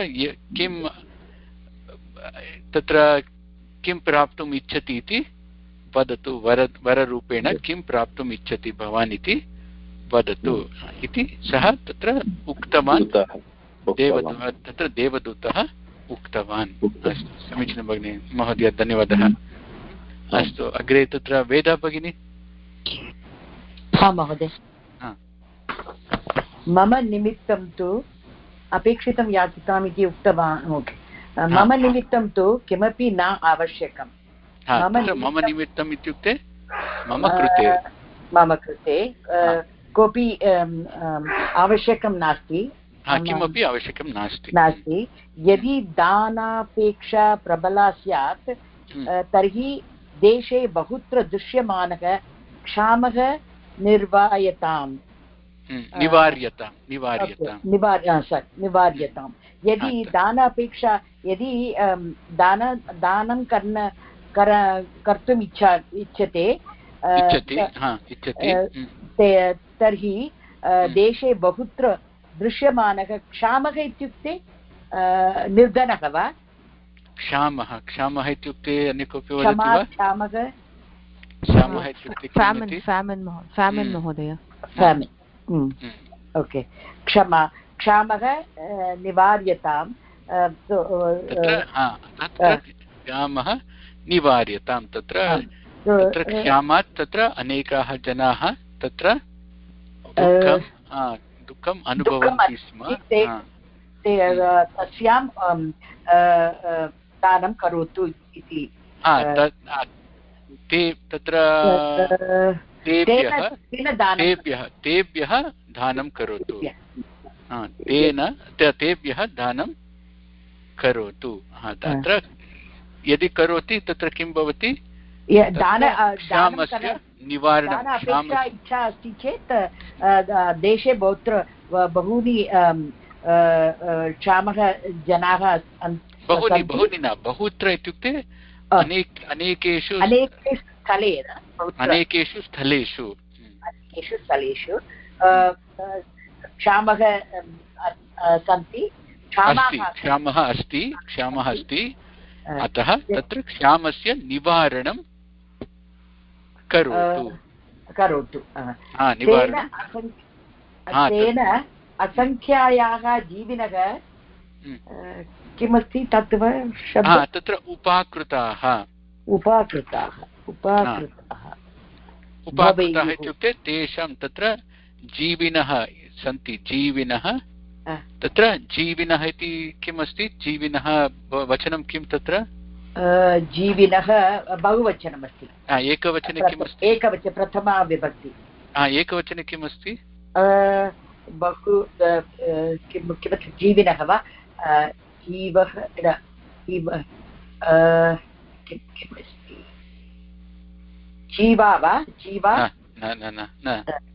किं प्राप्तुम् इच्छति इति वदतु। वररूपेण किं प्राप्तुम् इच्छति भवान् इति वदतु इति सः तत्र उक्तवान्। तत्र देवदूतः उक्तवान्। अस्तु, समीचीनं भगिनी, महोदय, धन्यवादः। अस्तु, अग्रे तत्र वेदा भगिनी। महोदय, मम निमित्तं तु अपेक्षितं याचिताम् इति उक्तवान्। मम निमित्तं तु किमपि न आवश्यकं। मम निमित्तम् इत्युक्ते मम कृते कोऽपि आवश्यकं नास्ति, किमपि आवश्यकं नास्ति। यदि दानापेक्षा प्रबला स्यात् तर्हि देशे बहुत्र दृश्यमानः क्षामः निवार्यताम्। यदि दानापेक्षा, यदि दानं कर्तुम् इच्छते तर्हि देशे बहुत्र दृश्यमानः क्षामः इत्युक्ते निर्धनः वा? क्षामः इत्युक्ते अन्य कोऽपि वदति वा? श्यामः इत्युक्ते फेमिन् महोदय ओके क्षामः निवार्यतां क्षामः निवार्यतां तत्र क्षामात् तत्र अनेकाः जनाः तत्र दुःखम् अनुभवन्ति स्म तस्यां दानं करोतु इति ते तत्र तेभ्यः दानं करोतु तेभ्यः दानं करोतु तत्र यदि करोति तत्र किं भवति क्षामस्य निवारणं इच्छा अस्ति चेत् देशे बहूनि क्षामः जनाः बहूनि न बहुत्र इत्युक्ते अनेकेषु स्थलेषु क्षामः सन्ति क्षामः अस्ति अतः तत्र क्षामस्य निवारणं करोतु तेन असङ्ख्यायाः जीविनः किमस्ति तत् तत्र उपाकृताः इत्युक्ते तेषां तत्र जीविनः सन्ति तत्र जीविनः इति किमस्ति जीविनः वचनं किं तत्र जीविनः बहुवचनमस्ति एकवचने किमस्ति एकवचने प्रथमा विभक्ति एकवचने किमस्ति बहु किमस्ति जीविनः वा जीवः किमस्ति जीवा वा जीवा न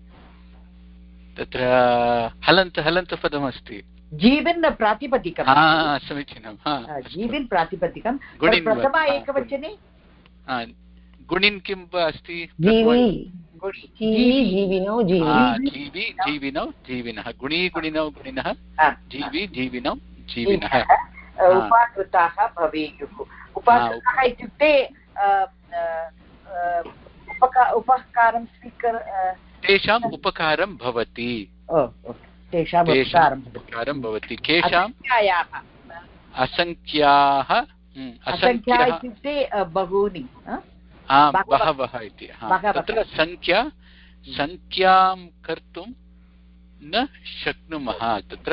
तत्र हलन्तपदमस्ति जीवन् प्रातिपदिकं समीचीनं जीवन् प्रातिपदिकं प्रथमा एकवचने गुणिन् किं वा अस्ति जीविनौ जीविनः गुणिनौ गुणिनः जीविनौ जीविनः उपाकृताः भवेयुः उपाकृताः इत्युक्ते उपकारं तेषाम् उपकारं भवति केषाम् असङ्ख्याः इत्युक्ते बहूनि बहवः इति तत्र सङ्ख्यां कर्तुं न शक्नुमः तत्र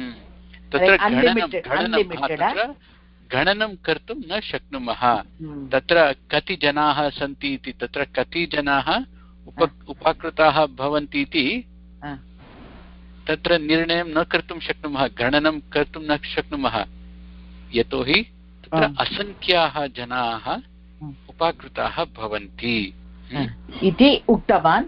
गणनं कर्तुं न शक्नुमः तत्र कति जनाः सन्ति इति तत्र कति जनाः उपाकृताः भवन्ति इति तत्र निर्णयं न कर्तुं शक्नुमः गणनं कर्तुं न शक्नुमः यतोहि तत्र असङ्ख्याः जनाः उपाकृताः भवन्ति इति उक्तवान्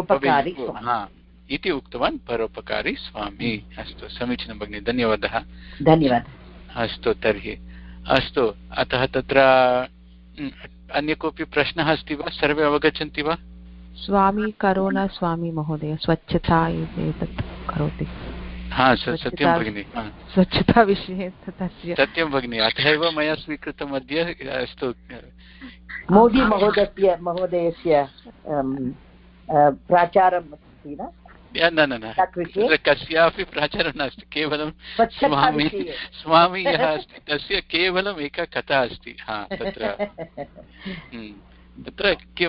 परोपकारी स्वामी अस्तु समीचीनं भगिनि धन्यवादः अस्तु तर्हि अस्तु अतः तत्र अन्य कोऽपि प्रश्नः अस्ति वा सर्वे अवगच्छन्ति वा स्वामी करोना स्वामी महोदय स्वच्छता एतत् करोति सत्यं भगिनि स्वच्छता विषये सत्यं भगिनि अतः एव मया स्वीकृतम् अद्य अस्तु मोदी महोदयस्य प्राचारम् अस्ति न कस्यापि प्राचारः नास्ति केवलं स्वामी यः अस्ति तस्य केवलम् एका कथा अस्ति तत्र किं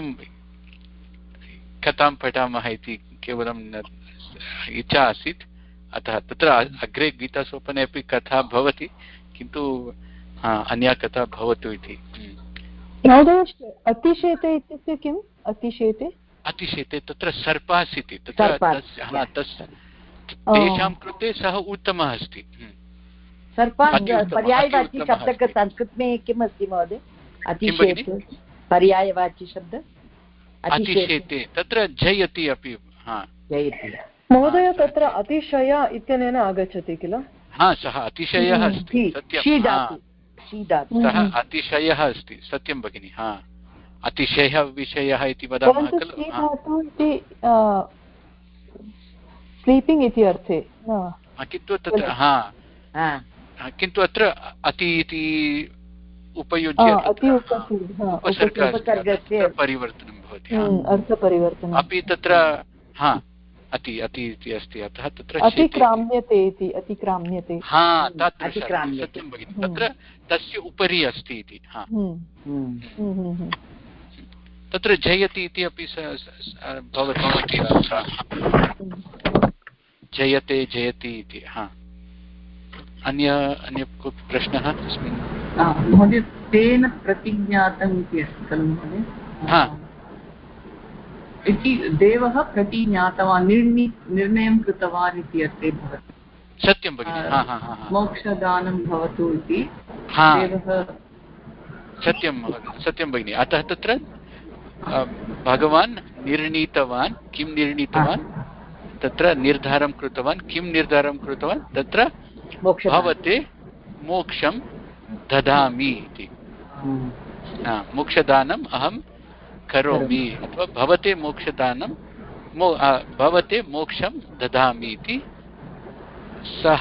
कथां पठामः इति केवलं इच्छा आसीत् अतः तत्र अग्रे गीतासोपाने अपि कथा भवति किन्तु अन्या कथा भवतु इति अतिशेते इत्युक्ते किम् अतिशेते तत्र सर्पास् इति तेषां कृते सः उत्तमः अस्ति पर्यायवाची शब्दः संस्कृत में किम् अस्ति महोदय अतिशेते पर्यायवाची शब्द अतिशेते तत्र जयति अपि जयति महोदय तत्र अतिशय इत्यनेन आगच्छति किल सः अतिशयः अस्ति सः अतिशयः अस्ति सत्यं भगिनि अतिशयः विषयः इति वदामः खलु स्लीपिङ्ग् इति अर्थे किन्तु तत्र किन्तु अत्र अति इति उपयुज्य उपसर्गस्य परिवर्तनं भवति अर्थपरिवर्तनम् अपि तत्र अति अति इति अस्ति अतः तत्र अतिक्राम्यते इति अतिक्राम्यते सत्यं भगिनि तत्र तस्य उपरि अस्ति इति तत्र जयति इति अपि भवति जयते जयति इति अन्य प्रश्नः तस्मिन् महोदय तेन प्रतिज्ञातम् इति अस्ति खलु महोदय इति देवः प्रतिज्ञातवान् निर्णयं कृतवान् इति अर्थे भवति सत्यं भगिनि मोक्षदानं भवतु इति देवः सत्यं भगिनि अतः तत्र भगवान् निर्णीतवान् किं निर्णीतवान् तत्र निर्धारं कृतवान् किं निर्धारं कृतवान् तत्र भवते मोक्षं ददामि इति मोक्षदानम् अहं करोमि अथवा भवते मोक्षदानं भवते मोक्षं ददामि इति सः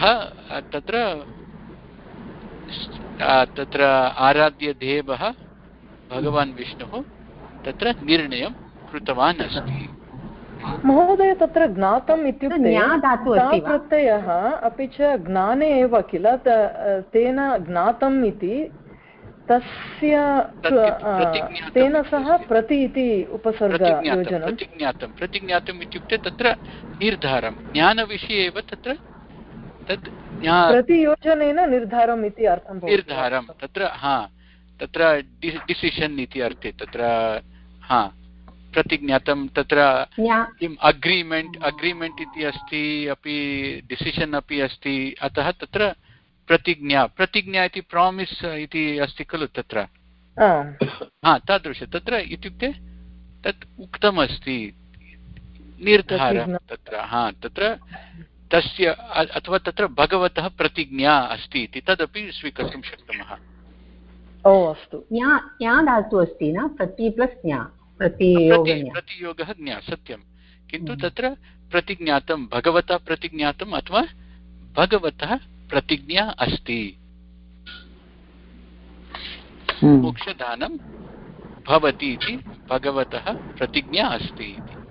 तत्र आराध्यदेवः भगवान् विष्णुः तत्र निर्णयं कृतवान् अस्ति महोदय तत्र ज्ञातम् इत्युक्ते प्रत्ययः अपि च ज्ञाने एव किल तेन ज्ञातम् इति तस्य तेन सह प्रति इति उपसर्गयोजनं प्रतिज्ञातम् इत्युक्ते तत्र निर्धारं ज्ञानविषये एव तत्र तत् प्रतियोजनेन निर्धारम् इति अर्थं निर्धारं तत्र डिसिशन् इति अर्थे तत्र प्रतिज्ञातं तत्र किम् अग्रीमेण्ट् इति अस्ति अपि डिसिशन् अपि अस्ति अतः तत्र प्रतिज्ञा इति प्रामिस् इति अस्ति खलु तत्र तादृश तत्र इत्युक्ते तत् उक्तमस्ति निर्धारं तत्र तस्य अथवा तत्र भगवतः प्रतिज्ञा अस्ति इति तदपि स्वीकर्तुं शक्नुमः अस्तु ज्ञा धातु अस्ति न प्रति प्लस् ज्ञा प्रतियोगः ज्ञा सत्यं किन्तु तत्र प्रतिज्ञातं भगवतः प्रतिज्ञातम् अथवा भगवतः प्रतिज्ञा अस्ति मोक्षदानं भवति इति भगवतः प्रतिज्ञा अस्ति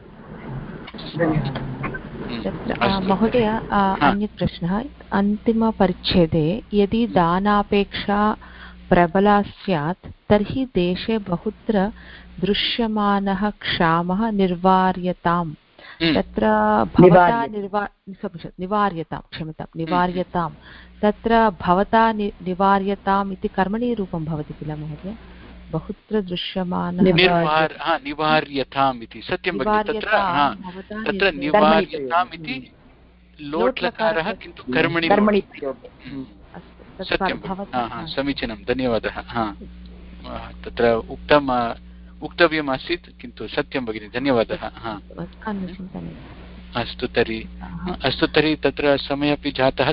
महोदय अन्यत् प्रश्नः अन्तिमपरिच्छेदे यदि दानापेक्षा प्रबला स्यात् तर्हि देशे बहुत्र दृश्यमानः क्षामः निवार्यताम् तत्र भवता निवार्यतां तत्र भवता निवार्यताम् इति कर्मणि रूपं भवति किल महोदय बहुत्र दृश्यमानः निवार्यताम् इति सत्यं भगिनि तत्र निवार्यताम् इति लोट्लकारः किन्तु कर्मणि सत्यं समीचीनं धन्यवादः तत्र उक्तव्यम् आसीत् किन्तु सत्यं भगिनि धन्यवादः अस्तु तर्हि तत्र समयः अपि जातः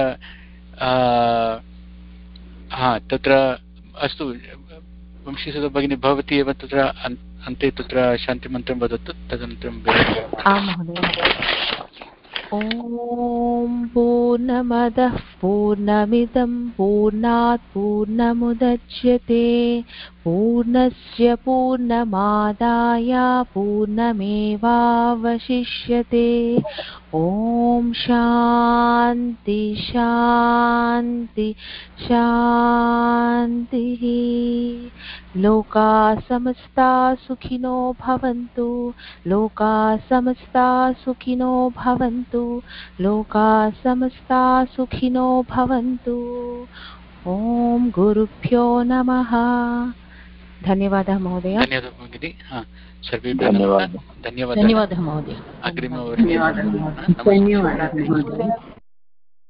तत्र अस्तु वंशीसुधा भगिनी भवती एव तत्र अन्ते तत्र शान्तिमन्त्रं वदतु तदनन्तरं ॐ पूर्णमदः पूर्णमिदं पूर्णात् पूर्णमुदच्यते पूर्णस्य पूर्णमादाय पूर्णमेवावशिष्यते ॐ शान्ति शान्ति शान्तिः लोका समस्ता सुखिनो भवन्तु लोका समस्ता सुखिनो भवन्तु लोका समस्ता सुखिनो भवन्तु ॐ गुरुभ्यो नमः धन्यवादः महोदय धन्यवादः महोदय अग्रिमवर्गे धन्यवादः